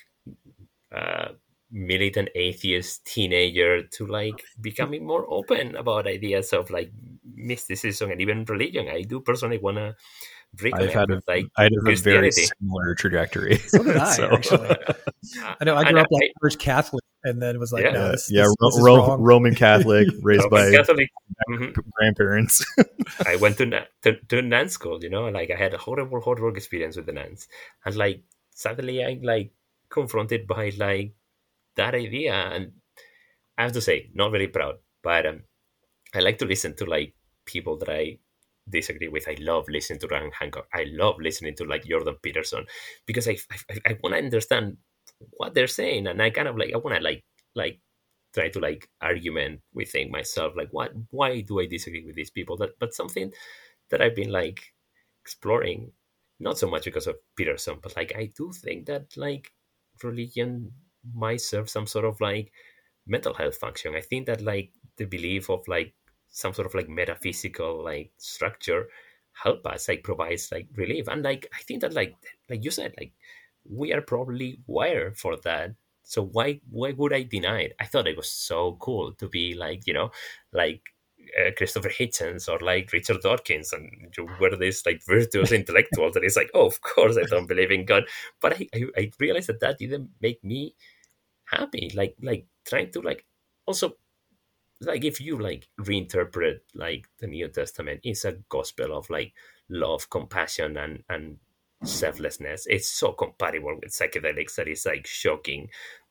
uh, militant atheist teenager to like becoming more open about ideas of like mysticism and even religion. I do personally want to I've had a, like I had a very similar trajectory. So did I, so. actually. I know I grew and up I, like first Catholic, and then was like, yeah, no, this, yeah, this, Ro- this Ro- Roman Catholic, raised Roman by Catholic. Mm-hmm. grandparents. I went to, to to nun school, you know, like I had a horrible, horrible experience with the nuns, and like suddenly I'm like confronted by like that idea, and I have to say, not very proud, but um, I like to listen to like people that I disagree with. I love listening to Graham Hancock. I love listening to like Jordan Peterson, because I I, I want to understand what they're saying, and I kind of like I want to like like try to like argument within myself, like what why do I disagree with these people? That but something that I've been like exploring, not so much because of Peterson, but like I do think that like religion might serve some sort of like mental health function. I think that like the belief of like some sort of like metaphysical like structure help us, like provides like relief. And like I think that like like you said, like we are probably wired for that. So why why would I deny it? I thought it was so cool to be like, you know, like uh, Christopher Hitchens or like Richard Dawkins, and you were this like virtuous intellectual that is like, oh, of course I don't believe in God. But I, I, I realized that that didn't make me happy. Like like trying to like also, like if you like reinterpret like the New Testament, it's a gospel of like love, compassion, and and selflessness. It's so compatible with psychedelics that it's like shocking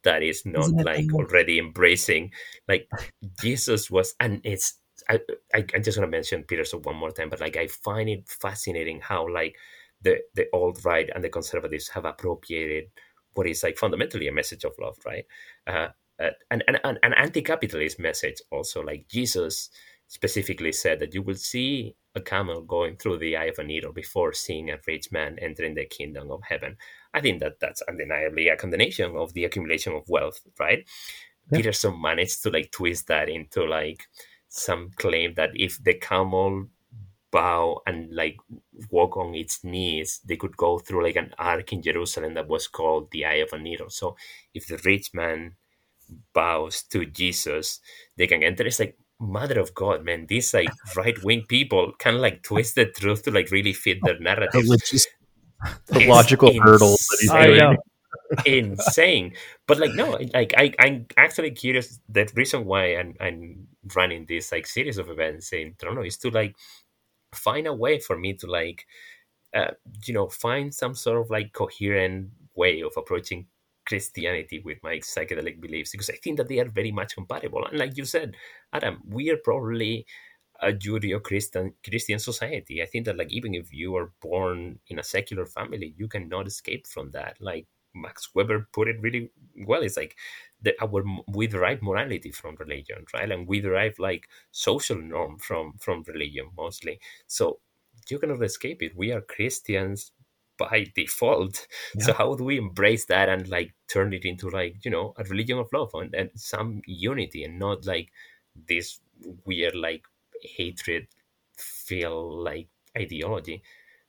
that is not like already embracing, like Jesus was, and it's, I, I, I'm just going to mention Peterson one more time, but like I find it fascinating how like the, the alt-right and the conservatives have appropriated what is like fundamentally a message of love, right? Uh, uh, and, and, and an anti-capitalist message also. Like Jesus specifically said that you will see a camel going through the eye of a needle before seeing a rich man entering the kingdom of heaven. I think that that's undeniably a condemnation of the accumulation of wealth, right? Yeah. Peterson managed to like twist that into like some claim that if the camel bow and like walk on its knees, they could go through like an ark in Jerusalem that was called the eye of a needle. So if the rich man bows to Jesus, they can enter. It's like, mother of God, man, these like right-wing people can like twist the truth to like really fit their narrative. Just the logical insane. hurdles that he's doing. Insane. But like, no, like I, I'm actually curious. The reason why I'm, I'm running this like series of events in Toronto is to like find a way for me to like, uh, you know, find some sort of like coherent way of approaching Christianity with my psychedelic beliefs, because I think that they are very much compatible. And like you said, Adam, we are probably a Judeo-Christian Christian society. I think that like even if you are born in a secular family, you cannot escape from that. Like Max Weber put it really well. It's like the, our we derive morality from religion, right? And we derive like social norm from from religion mostly. So you cannot escape it. We are Christians by default. Yeah. So how do we embrace that and like turn it into like, you know, a religion of love and, and some unity, and not like this weird like hatred feel like ideology?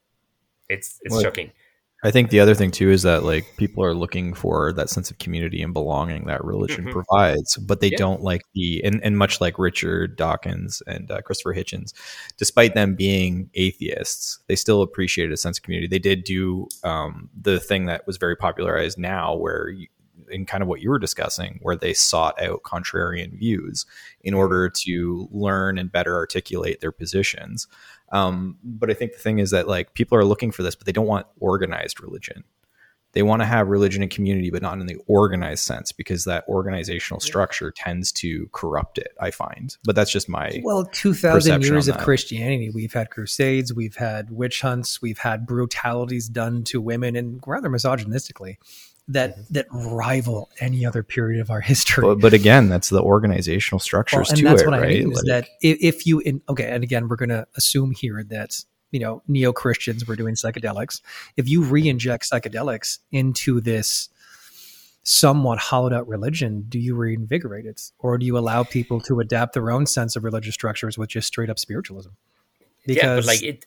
It's it's well, shocking. I think the other thing too is that like people are looking for that sense of community and belonging that religion mm-hmm. provides, but they yeah. don't like the and, and much like Richard Dawkins and uh, Christopher Hitchens, despite them being atheists, they still appreciated a sense of community. They did do um, the thing that was very popularized now, where you, in kind of what you were discussing, where they sought out contrarian views in order to learn and better articulate their positions. Um, but I think the thing is that like people are looking for this, but they don't want organized religion. They want to have religion and community, but not in the organized sense, because that organizational structure tends to corrupt it, I find. But that's just my well, two thousand years of Christianity. We've had crusades, we've had witch hunts, we've had brutalities done to women, and rather misogynistically, that mm-hmm. that rival any other period of our history. But, but again, that's the organizational structures well, and to that's it, what right? I mean is like, that if, if you in, okay, and again, we're going to assume here that, you know, neo-Christians were doing psychedelics. If you re-inject psychedelics into this somewhat hollowed out religion, do you reinvigorate it, or do you allow people to adapt their own sense of religious structures with just straight up spiritualism? Because yeah, but like it,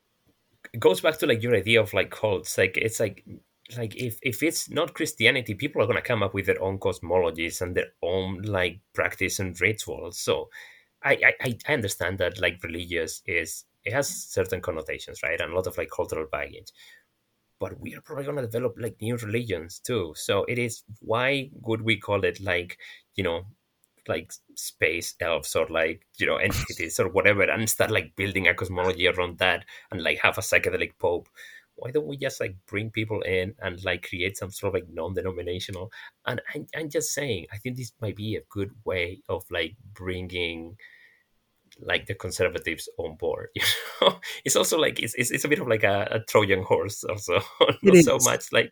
it goes back to like your idea of like cults. Like it's like. Like if, if it's not Christianity, people are going to come up with their own cosmologies and their own like practice and rituals. So I, I, I understand that like religious is, it has certain connotations, right? And a lot of like cultural baggage. But we are probably going to develop like new religions too. So it is, why would we call it like, you know, like space elves or like, you know, entities or whatever, and start like building a cosmology around that and like have a psychedelic pope? Why don't we just like bring people in and like create some sort of like non-denominational? And I'm, I'm just saying, I think this might be a good way of like bringing like the conservatives on board. You know, it's also like it's it's, it's a bit of like a, a Trojan horse, also not so much like.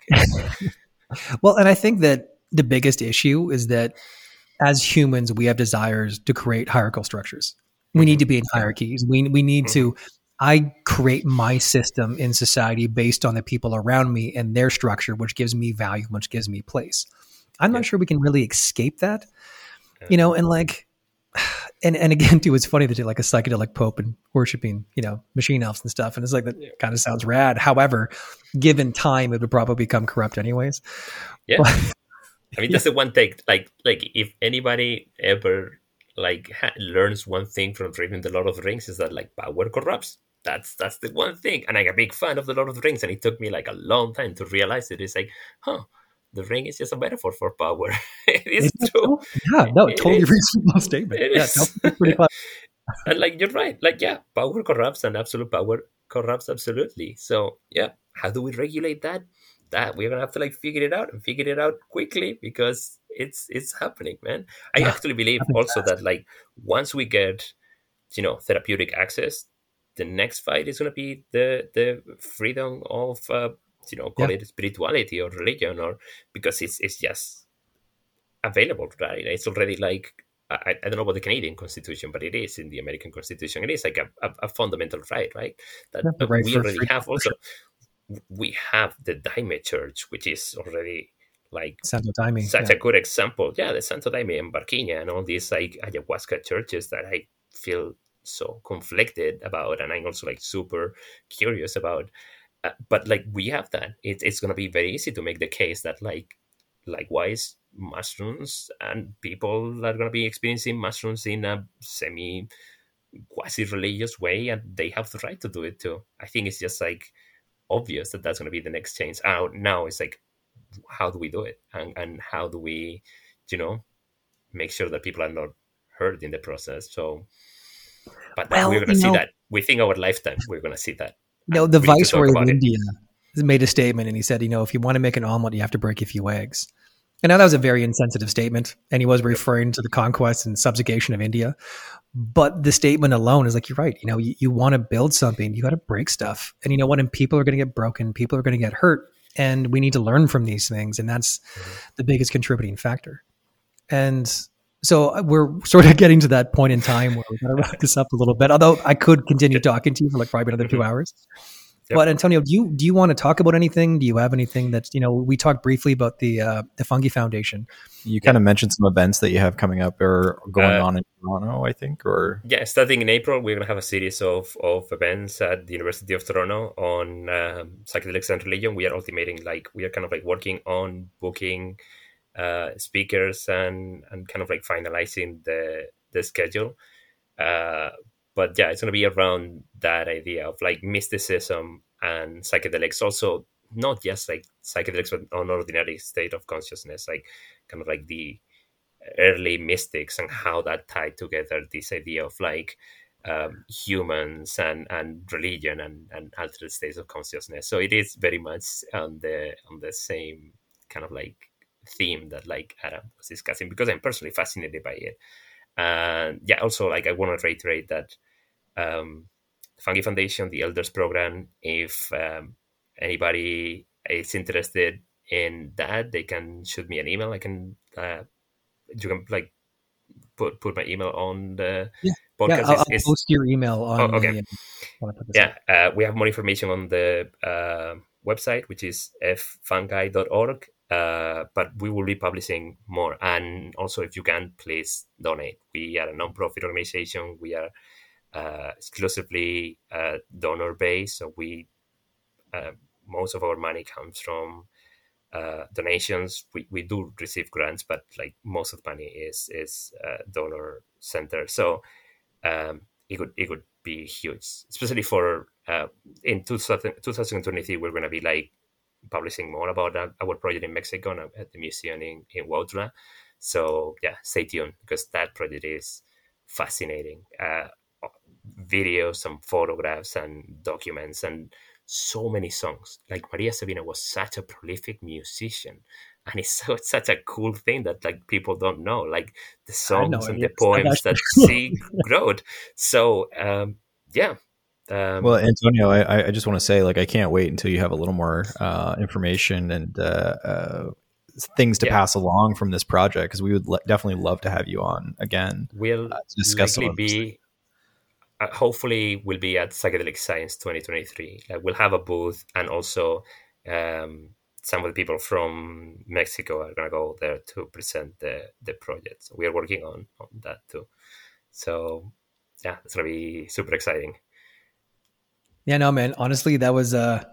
Well, and I think that the biggest issue is that as humans, we have desires to create hierarchical structures. We mm-hmm. need to be in hierarchies. We we need mm-hmm. to. I create my system in society based on the people around me and their structure, which gives me value, which gives me place. I'm yeah. not sure we can really escape that, you know, and like, and, and again, too, it's funny to do like a psychedelic pope and worshiping, you know, machine elves and stuff. And it's like, that yeah. kind of sounds rad. However, given time, it would probably become corrupt anyways. Yeah. But, I mean, that's the one thing, like, like if anybody ever like ha- learns one thing from reading The Lord of the Rings is that like power corrupts. That's that's the one thing. And I'm a big fan of The Lord of the Rings, and it took me like a long time to realize it. It's like, huh, the ring is just a metaphor for power. It is it's true. Yeah, no, it totally reasonable statement. It yeah, is. Pretty clever. And like you're right. Like yeah, power corrupts, and absolute power corrupts absolutely. So yeah, how do we regulate that? That we're gonna have to like figure it out and figure it out quickly, because it's it's happening, man. I Yeah, actually believe happening also fast. that like once we get, you know, therapeutic access, the next fight is going to be the the freedom of uh, you know, call Yeah, it spirituality or religion, or because it's it's just available, right? It's already like I, I don't know about the Canadian Constitution, but it is in the American Constitution. It is like a, a, a fundamental right, right? That yeah, the uh, right we for already freedom of have. Also, worship. we have the Daime Church, which is already like Santo Daime. such Yeah, a good example. Yeah, the Santo Daime and Barquinha and all these like ayahuasca churches that I feel so conflicted about, and I'm also like super curious about. Uh, but like we have that, it, it's going to be very easy to make the case that like likewise mushrooms and people are going to be experiencing mushrooms in a semi quasi religious way, and they have the right to do it too. I think it's just like obvious that that's going to be the next change. Uh, now it's like, how do we do it, and and how do we, you know, make sure that people are not hurt in the process? So, but we're well, going to you see know, that within our lifetime. We're going to see that, you know, and the we need to talk viceroy of about it. India made a statement, and he said, you know, if you want to make an omelet, you have to break a few eggs. And now that was a very insensitive statement, and he was Yep. referring to the conquest and subjugation of India. But the statement alone is like, you're right. You know, you, you want to build something, you got to break stuff. And you know what? And people are going to get broken, people are going to get hurt. And we need to learn from these things. And that's Mhm. the biggest contributing factor. And so we're sort of getting to that point in time where we're going to wrap this up a little bit. Although I could continue talking to you for like probably another two Mhm. hours. Yep. But Antonio, do you do you want to talk about anything? Do you have anything that, you know, we talked briefly about the uh, the Fungi Foundation. You kind of mentioned some events that you have coming up or going Uh, on in Toronto, I think, or Yeah, starting in April, we're going to have a series of, of events at the University of Toronto on um, psychedelics and religion. We are ultimating, like, we are kind of like working on booking uh, speakers and, and kind of like finalizing the, the schedule. Uh, but yeah, it's going to be around that idea of like mysticism and psychedelics. Also, not just like psychedelics, but an ordinary state of consciousness, like kind of like the early mystics and how that tied together this idea of like um, humans and, and religion and, and altered states of consciousness. So it is very much on the on the same kind of like theme that like Adam was discussing, because I'm personally fascinated by it. And yeah, also like I want to reiterate that um, Fungi Foundation, the Elders Program, if um, anybody is interested in that, they can shoot me an email. I can uh, you can like put put my email on the Yeah, yeah. podcast. I'll, Is I'll is post your email oh, on okay? the. Uh, put this Yeah, up. uh, we have more information on the uh, website, which is f fungi dot org. Uh, but we will be publishing more, and also if you can, please donate. We are a non-profit organization. We are uh, exclusively uh, donor based, so we uh, most of our money comes from uh, donations. We, we do receive grants, but like most of the money is is uh, donor centered. So um, it could it could be huge, especially for uh, in two thousand, twenty twenty-three. We're going to be like publishing more about uh, our project in Mexico and at the museum in in Huautla. So yeah, stay tuned, because that project is fascinating. Uh, videos and photographs and documents and so many songs. Like Maria Sabina was such a prolific musician, and it's so it's such a cool thing that like people don't know, like the I had no songs and idea. the poems that she wrote. So um, yeah. Um, well, Antonio, I, I just want to say, like, I can't wait until you have a little more uh, information and uh, uh, things to yeah, pass along from this project, because we would le- definitely love to have you on again we'll uh, to discuss some likely of those things. be. Uh, hopefully, we'll be at Psychedelic Science twenty twenty-three. Like we'll have a booth, and also um, some of the people from Mexico are gonna go there to present the the project. So we are working on on that too. So yeah, it's gonna be super exciting. Yeah, no, man. Honestly, that was a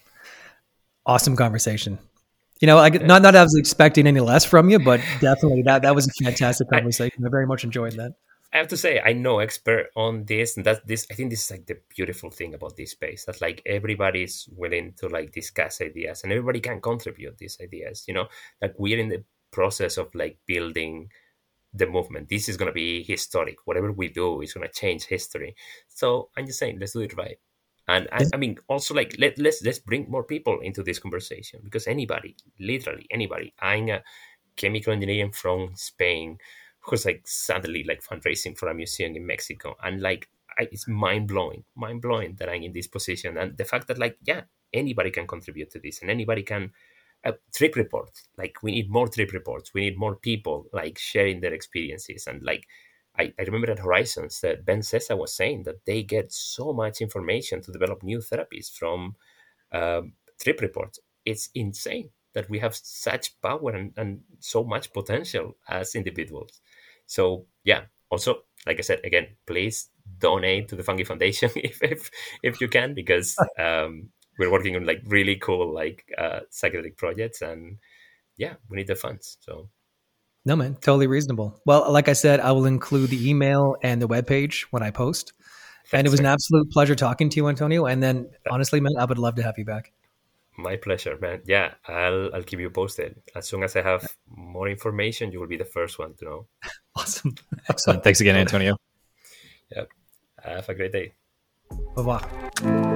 awesome conversation. You know, I Yeah. not not I was expecting any less from you, but definitely that that was a fantastic I, conversation. I very much enjoyed that. I have to say, I'm no expert on this, and that this I think this is like the beautiful thing about this space, that like everybody's willing to like discuss ideas, and everybody can contribute these ideas. You know, like we're in the process of like building the movement. This is going to be historic. Whatever we do is going to change history. So I'm just saying, let's do it right. And I, Yeah. I mean, also like let let's let's bring more people into this conversation, because anybody, literally anybody, I'm a chemical engineering from Spain who's like suddenly like fundraising for a museum in Mexico. And like, I, it's mind blowing, mind blowing that I'm in this position. And the fact that like, yeah, anybody can contribute to this and anybody can uh, trip reports. Like we need more trip reports. We need more people like sharing their experiences. And like, I, I remember at Horizons that Ben Cesa was saying that they get so much information to develop new therapies from um, trip reports. It's insane that we have such power and, and so much potential as individuals. So yeah, also, like I said, again, please donate to the Fungi Foundation if if, if you can, because um, we're working on like really cool like uh, psychedelic projects, and yeah, we need the funds. So no, man, totally reasonable. Well, like I said, I will include the email and the webpage when I post. Thanks, and it was man. an absolute pleasure talking to you, Antonio. And then honestly, man, I would love to have you back. My pleasure, man. Yeah, I'll I'll keep you posted. As soon as I have more information, you will be the first one to know. Awesome. Excellent. Thanks again, Antonio. Yep. Have a great day. Au revoir.